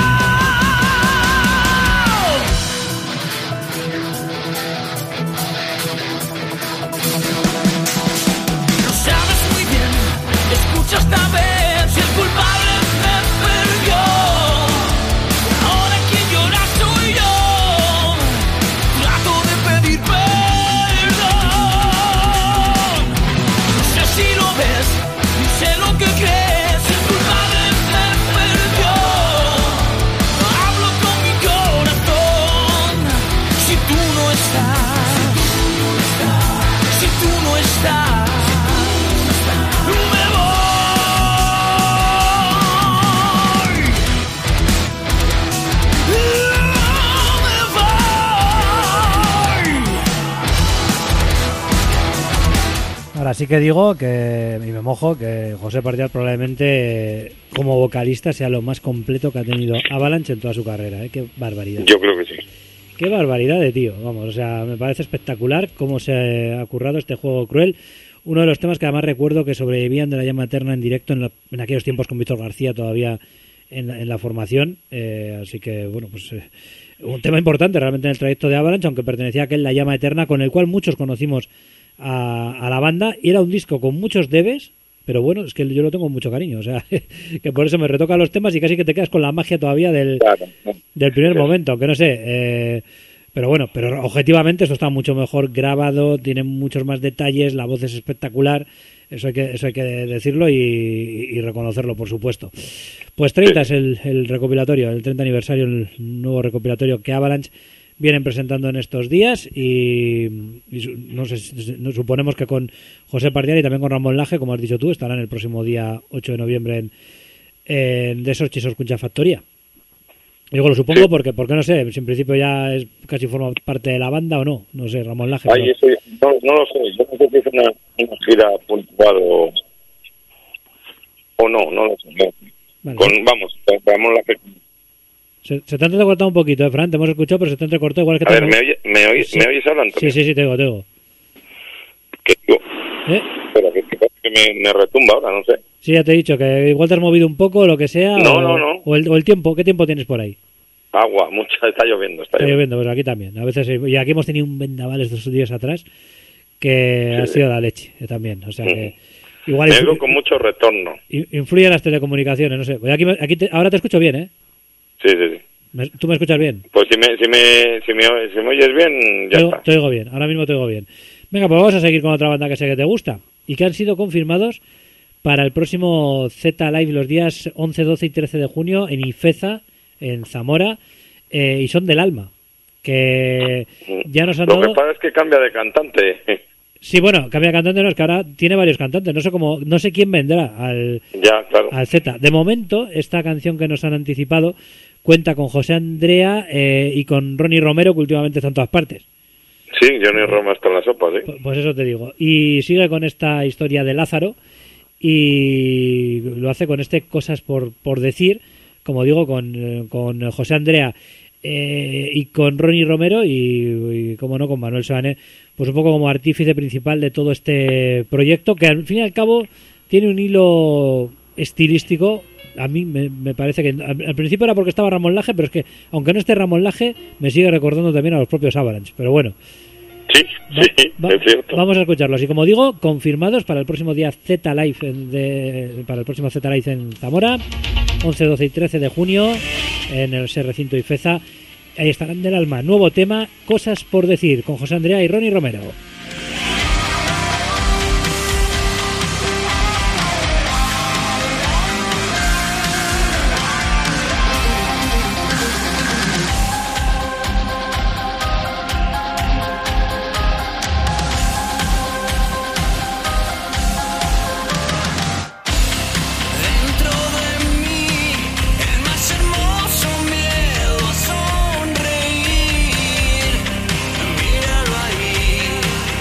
Lo sabes muy bien, escucha esta vez, si el culpable me perdió. Ahora quien llora soy yo. Trato de pedir perdón. No sé si lo ves, ni sé lo que crees. El culpable me perdió. Hablo con mi corazón. Si tú no estás, si tú no estás, me voy. Me voy. Ahora sí que digo que, y me mojo, que José Pardial probablemente como vocalista sea lo más completo que ha tenido Avalanche en toda su carrera, ¿eh? Qué barbaridad. Yo creo que sí. Qué barbaridad de tío, vamos, o sea, me parece espectacular cómo se ha currado este juego cruel. Uno de los temas que además recuerdo que sobrevivían de la llama eterna en directo en, la- en aquellos tiempos con Víctor García todavía en, la- en la formación. Eh, así que, bueno, pues eh, un tema importante realmente en el trayecto de Avalanche, aunque pertenecía a aquel La Llama Eterna, con el cual muchos conocimos a, a la banda. Y era un disco con muchos debes, pero bueno, es que yo lo tengo con mucho cariño, o sea, que por eso me retoca los temas y casi que te quedas con la magia todavía del, Claro. del primer Sí. momento, aunque no sé, eh, pero bueno, pero objetivamente esto está mucho mejor grabado, tiene muchos más detalles, la voz es espectacular, eso hay que, eso hay que decirlo y, y reconocerlo, por supuesto. Pues treinta es el, el recopilatorio, el treinta aniversario, el nuevo recopilatorio que Avalanche vienen presentando en estos días y, y su- no sé, si- no- suponemos que con José Pardial y también con Ramón Laje, como has dicho tú, estarán el próximo día ocho de noviembre en, en De Sorchis Escucha Factoría. Digo, lo supongo Sí. porque, porque no sé, si en principio ya es casi forma parte de la banda o no, no sé, Ramón Laje. Ay, pero- eso, no, no lo sé. Yo no sé si es una, una gira puntual o, o no, no lo sé. No. Vale. Con, vamos, vamos la que... Se, se te ha entrecortado un poquito, ¿eh, Fran? Te hemos escuchado, pero se te ha entrecortado igual que A te ver, hemos- ¿me, oye, me, oye- Sí. ¿me oyes ahora, Antonio? Sí, sí, sí, te digo, te digo. Que digo, ¿Eh? espera, que, que, que me, me retumba ahora, no sé. Sí, ya te he dicho que igual te has movido un poco, lo que sea. No, o, no, no. O el, o el tiempo, ¿qué tiempo tienes por ahí? Agua, mucha, está lloviendo, está Está lloviendo. lloviendo, pues aquí también. A veces, y aquí hemos tenido un vendaval estos días atrás que ha sido la leche eh, también. O sea que igual Me influ- oigo con mucho retorno. in- influye las telecomunicaciones, no sé. Pues aquí, me- aquí te- ahora te escucho bien, ¿eh? Sí, sí, sí. Me- ¿Tú me escuchas bien? Pues si me, si me, si me, si me oyes bien, ya Te oigo, está. te oigo bien, ahora mismo te oigo bien. Venga, pues vamos a seguir con otra banda que sé que te gusta y que han sido confirmados para el próximo Z Live los días once, doce y trece de junio en Ifeza, en Zamora, eh, y son del Alma, que ya nos han Lo dado... que pasa es que cambia de cantante. Sí, bueno, cambia de cantante, no, es que ahora tiene varios cantantes, no sé cómo, no sé quién vendrá al, Ya, claro. al Z. De momento, esta canción que nos han anticipado cuenta con José Andrea eh, y con Ronnie Romero, que últimamente está en todas partes. Sí, Johnny Roma está en la sopa, sí. Pu- Pues eso te digo. Y sigue con esta historia de Lázaro y lo hace con este Cosas por, por decir, como digo, con, eh, con José Andrea eh, y con Ronnie Romero y, y, como no, con Manuel Soane, pues un poco como artífice principal de todo este proyecto, que al fin y al cabo tiene un hilo estilístico a mí me, me parece que al, al principio era porque estaba Ramón Laje, pero es que aunque no esté Ramón Laje, me sigue recordando también a los propios Avalanche. Pero bueno, Sí, va- sí, va- es cierto. vamos a escucharlos. Y como digo, confirmados para el próximo día Z Live en- de, para el próximo Z Live en Zamora, once, doce y trece de junio en el ese recinto Ifeza. Ahí estarán del alma. Nuevo tema, Cosas por decir, con José Andrea y Ronnie Romero. Dentro de mí, el más hermoso miedo a sonreír. Míralo ahí,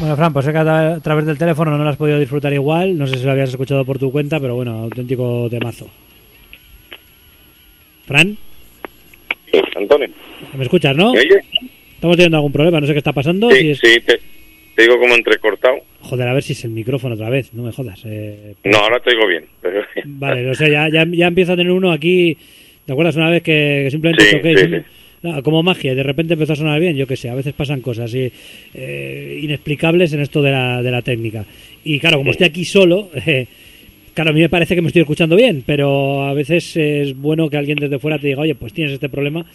Bueno, Fran, pues sé que a, a través del teléfono no lo has podido disfrutar igual. No sé si lo habías escuchado por tu cuenta, pero bueno, auténtico temazo. Fran, Sí, Antonio. ¿me escuchas, no? ¿Me oyes? Estamos teniendo algún problema, no sé qué está pasando. si Sí, es... sí, te, te digo como entrecortado. Joder, a ver si es el micrófono otra vez, no me jodas. Eh... No, ahora te digo bien. Pero... Vale, no sé, ya, ya, ya empiezo a tener uno aquí. ¿Te acuerdas una vez que, que simplemente Sí, toqué? sí, y- sí. No, como magia, y de repente empezó a sonar bien, yo qué sé, a veces pasan cosas y, eh, inexplicables en esto de la, de la técnica. Y claro, como estoy aquí solo, eh, claro, a mí me parece que me estoy escuchando bien, pero a veces es bueno que alguien desde fuera te diga, oye, pues tienes este problema,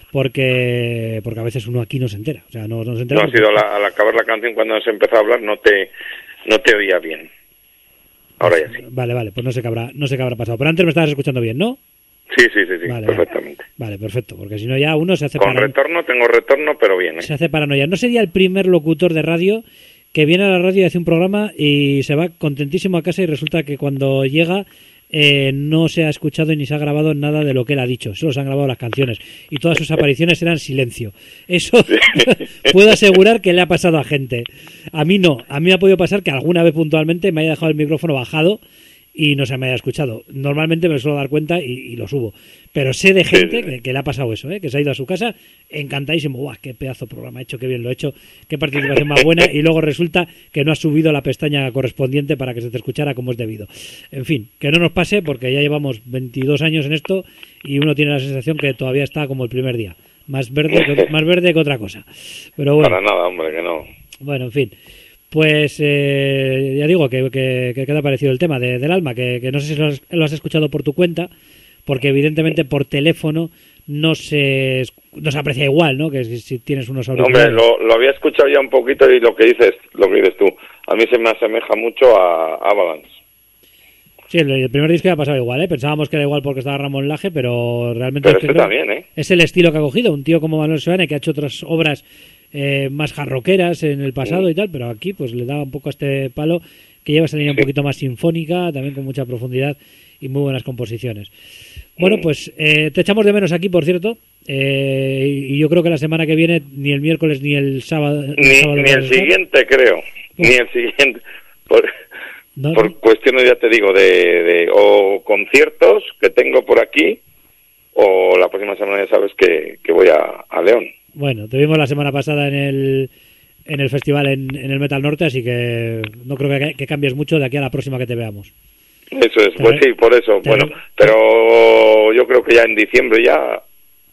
porque porque a veces uno aquí no se entera. O sea, no, no se entera. No, ha porque- sido la- al acabar la canción cuando se empezó a hablar no te no te oía bien. Ahora ya sí. Vale, vale, pues no sé qué habrá, no sé qué habrá pasado. Pero antes me estabas escuchando bien, ¿no? Sí, sí, sí, sí, Vale, perfectamente. Vale, perfecto, porque si no ya uno se hace Con parano- retorno tengo retorno, pero bien, ¿eh? se hace paranoia. No sería el primer locutor de radio que viene a la radio y hace un programa y se va contentísimo a casa y resulta que cuando llega eh, no se ha escuchado ni se ha grabado nada de lo que él ha dicho. Solo se han grabado las canciones y todas sus apariciones eran silencio. Eso puedo asegurar que le ha pasado a gente. A mí no. A mí me ha podido pasar que alguna vez puntualmente me haya dejado el micrófono bajado y no se me haya escuchado. Normalmente me suelo dar cuenta y, y lo subo. Pero sé de gente Sí, sí. que, que le ha pasado eso, ¿eh? Que se ha ido a su casa encantadísimo. ¡Guau! ¡Qué pedazo de programa he hecho! ¡Qué bien lo he hecho! ¡Qué participación más buena! Y luego resulta que no has subido la pestaña correspondiente para que se te escuchara como es debido. En fin, que no nos pase porque ya llevamos veintidós años en esto y uno tiene la sensación que todavía está como el primer día. Más verde que, más verde que otra cosa. Pero bueno. Para nada, hombre, que no. Bueno, en fin. Pues eh, ya digo que, que, que queda parecido el tema de, del alma, que, que no sé si lo has, lo has escuchado por tu cuenta, porque evidentemente por teléfono no se, no se aprecia igual, ¿no? Que si, si tienes unos Hombre, auriculares. lo, lo había escuchado ya un poquito y lo que dices, lo que dices tú, a mí se me asemeja mucho a Avalanche. Sí, el, el primer disco ya ha pasado igual, ¿eh? Pensábamos que era igual porque estaba Ramón Laje, pero realmente Pero es, que este creo- también, ¿eh? es el estilo que ha cogido. Un tío como Manuel Seoane, que ha hecho otras obras eh, más jarroqueras en el pasado y tal, pero aquí pues le daba un poco a este palo, que lleva esa línea un Sí. poquito más sinfónica, también con mucha profundidad y muy buenas composiciones. Bueno, pues eh, te echamos de menos aquí, por cierto, eh, y yo creo que la semana que viene ni el miércoles ni el sábado... el Ni, sábado ni vas a el estar. siguiente, creo. Ni el siguiente. Por, No, por cuestiones, ya te digo, de, de o conciertos que tengo por aquí, o la próxima semana ya sabes que, que voy a, a León. Bueno, te vimos la semana pasada en el en el festival en, en el Metal Norte, así que no creo que, que cambies mucho de aquí a la próxima que te veamos. Eso es, Te pues re- sí, por eso. te Bueno, re- pero yo creo que ya en diciembre ya,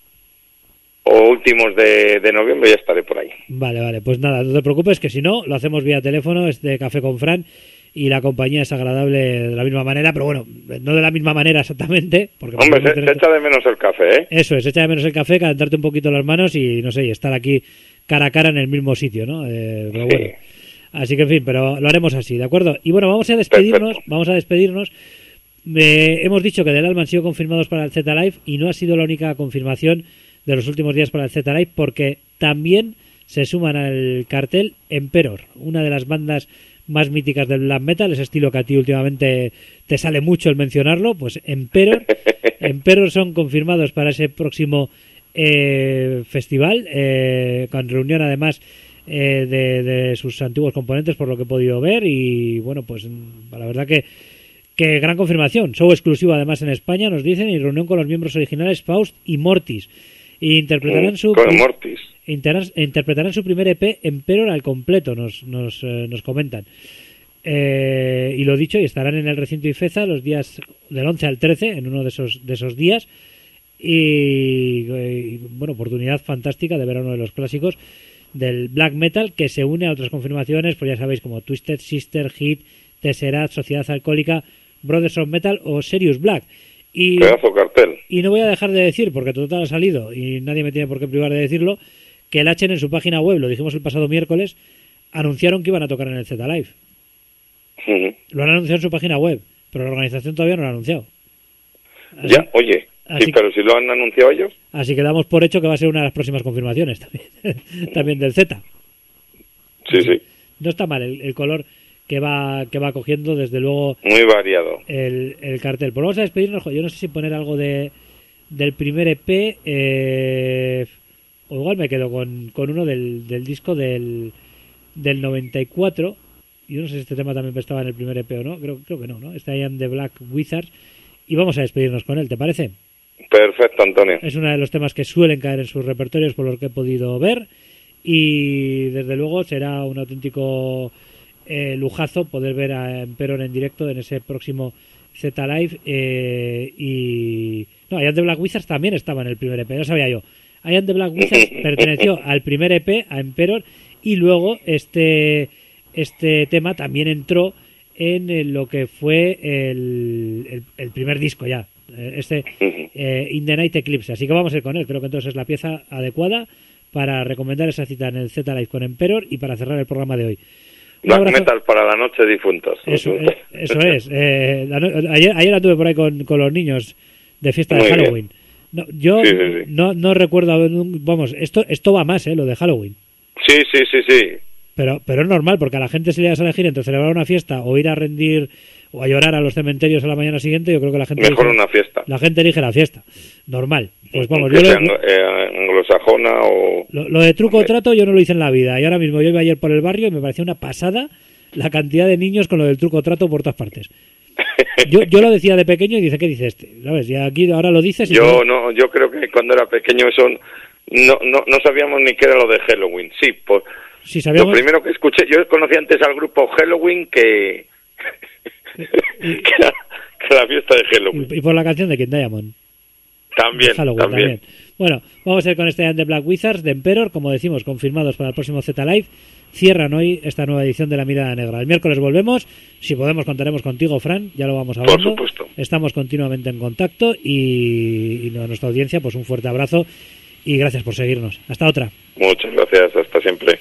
o últimos de, de noviembre ya estaré por ahí. Vale, vale, pues nada, no te preocupes que si no, lo hacemos vía teléfono, es de Café con Fran y la compañía es agradable de la misma manera, pero bueno, no de la misma manera exactamente. Porque Hombre, podemos se, tener- se echa de menos el café, ¿eh? Eso es, echa de menos el café, calentarte un poquito las manos y no sé, y estar aquí cara a cara en el mismo sitio, ¿no? Eh, pero Sí. bueno. Así que en fin, pero lo haremos así, ¿de acuerdo? Y bueno, vamos a despedirnos, Perfecto. vamos a despedirnos. Eh, hemos dicho que del Alma han sido confirmados para el Z Live y no ha sido la única confirmación de los últimos días para el Z Live, porque también se suman al cartel Emperor, una de las bandas más míticas del black metal, ese estilo que a ti últimamente te sale mucho el mencionarlo. Pues Emperor, Emperor son confirmados para ese próximo eh, festival, eh, con reunión además eh, de, de sus antiguos componentes, por lo que he podido ver. Y bueno, pues mm, la verdad que que gran confirmación. Show exclusivo además en España, nos dicen, y reunión con los miembros originales Faust y Mortis. Y interpretarán su Con Mortis. interpretarán, interpretarán su primer E P Emperor al completo, nos, nos, eh, nos comentan. Eh, y lo dicho, y estarán en el recinto Ifeza los días del once al trece, en uno de esos, de esos días. Y, y, bueno, oportunidad fantástica de ver a uno de los clásicos del black metal, que se une a otras confirmaciones, pues ya sabéis, como Twisted Sister, Hit, Tesseract, Sociedad Alcohólica, Brothers of Metal o Serious Black. Y, Pedazo cartel. y no voy a dejar de decir, porque total ha salido y nadie me tiene por qué privar de decirlo, que el H N en su página web, lo dijimos el pasado miércoles, anunciaron que iban a tocar en el Z Live. Ujú. Lo han anunciado en su página web, pero la organización todavía no lo ha anunciado. Así, Ya, oye, así- sí, pero si lo han anunciado ellos. así que damos por hecho que va a ser una de las próximas confirmaciones también, también del Z. Sí, sí, No está mal el, el color que va que va cogiendo, desde luego, muy variado. el, el cartel. Pues vamos a despedirnos. Jo, yo no sé si poner algo de del primer E P, eh, o igual me quedo con, con uno del, del disco del del noventa y cuatro. Yo no sé si este tema también estaba en el primer E P o no, creo, creo que no, ¿no? Está I Am the Black Wizards y vamos a despedirnos con él, ¿te parece? Perfecto, Antonio. Es uno de los temas que suelen caer en sus repertorios por lo que he podido ver y desde luego será un auténtico eh, lujazo poder ver a Emperor en directo en ese próximo Z Live eh, y... No, I Am the Black Wizards también estaba en el primer E P, no sabía yo. I Am the Black Wizards perteneció al primer E P, a Emperor, y luego este... Este tema también entró en lo que fue el, el, el primer disco ya, este eh, In the Night Eclipse. Así que vamos a ir con él. Creo que entonces es la pieza adecuada para recomendar esa cita en el Z Live con Emperor y para cerrar el programa de hoy. Black metal para la noche de difuntos. Eso, eh, eso es. Eh, la no, ayer, ayer anduve por ahí con, con los niños de fiesta de Muy Halloween. No, yo sí, sí, sí. No, no recuerdo, vamos, esto, esto va más, eh, lo de Halloween. Sí, sí, sí, sí. Pero, pero es normal, porque a la gente si le das a elegir entre celebrar una fiesta o ir a rendir o a llorar a los cementerios a la mañana siguiente, yo creo que la gente mejor elige, una fiesta. La gente elige la fiesta, normal. Pues vamos, que yo sea lo, eh, anglosajona o lo, lo de truco o trato yo no lo hice en la vida y ahora mismo yo iba ayer por el barrio y me parecía una pasada la cantidad de niños con lo del truco o trato por todas partes. Yo, yo lo decía de pequeño y dice, ¿qué dice este? ¿Sabes? Y aquí ahora lo dices y yo todo... no, yo creo que cuando era pequeño eso no, no, no sabíamos ni qué era lo de Halloween. Sí, pues sí, sabíamos... lo primero que escuché, yo conocí antes al grupo Halloween que, y, que, la, que la fiesta de Halloween. Y, y por la canción de King Diamond. También, Halloween, también. también. Bueno, vamos a ir con este And the Black Wizards de Emperor, como decimos, confirmados para el próximo Z Live. Cierran hoy esta nueva edición de La Mirada Negra. El miércoles volvemos, si podemos contaremos contigo, Fran, ya lo vamos hablando. Por supuesto. Estamos continuamente en contacto y, y a nuestra audiencia, pues un fuerte abrazo y gracias por seguirnos. Hasta otra. Muchas gracias, hasta siempre.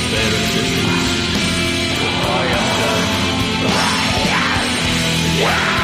better systems. I am done.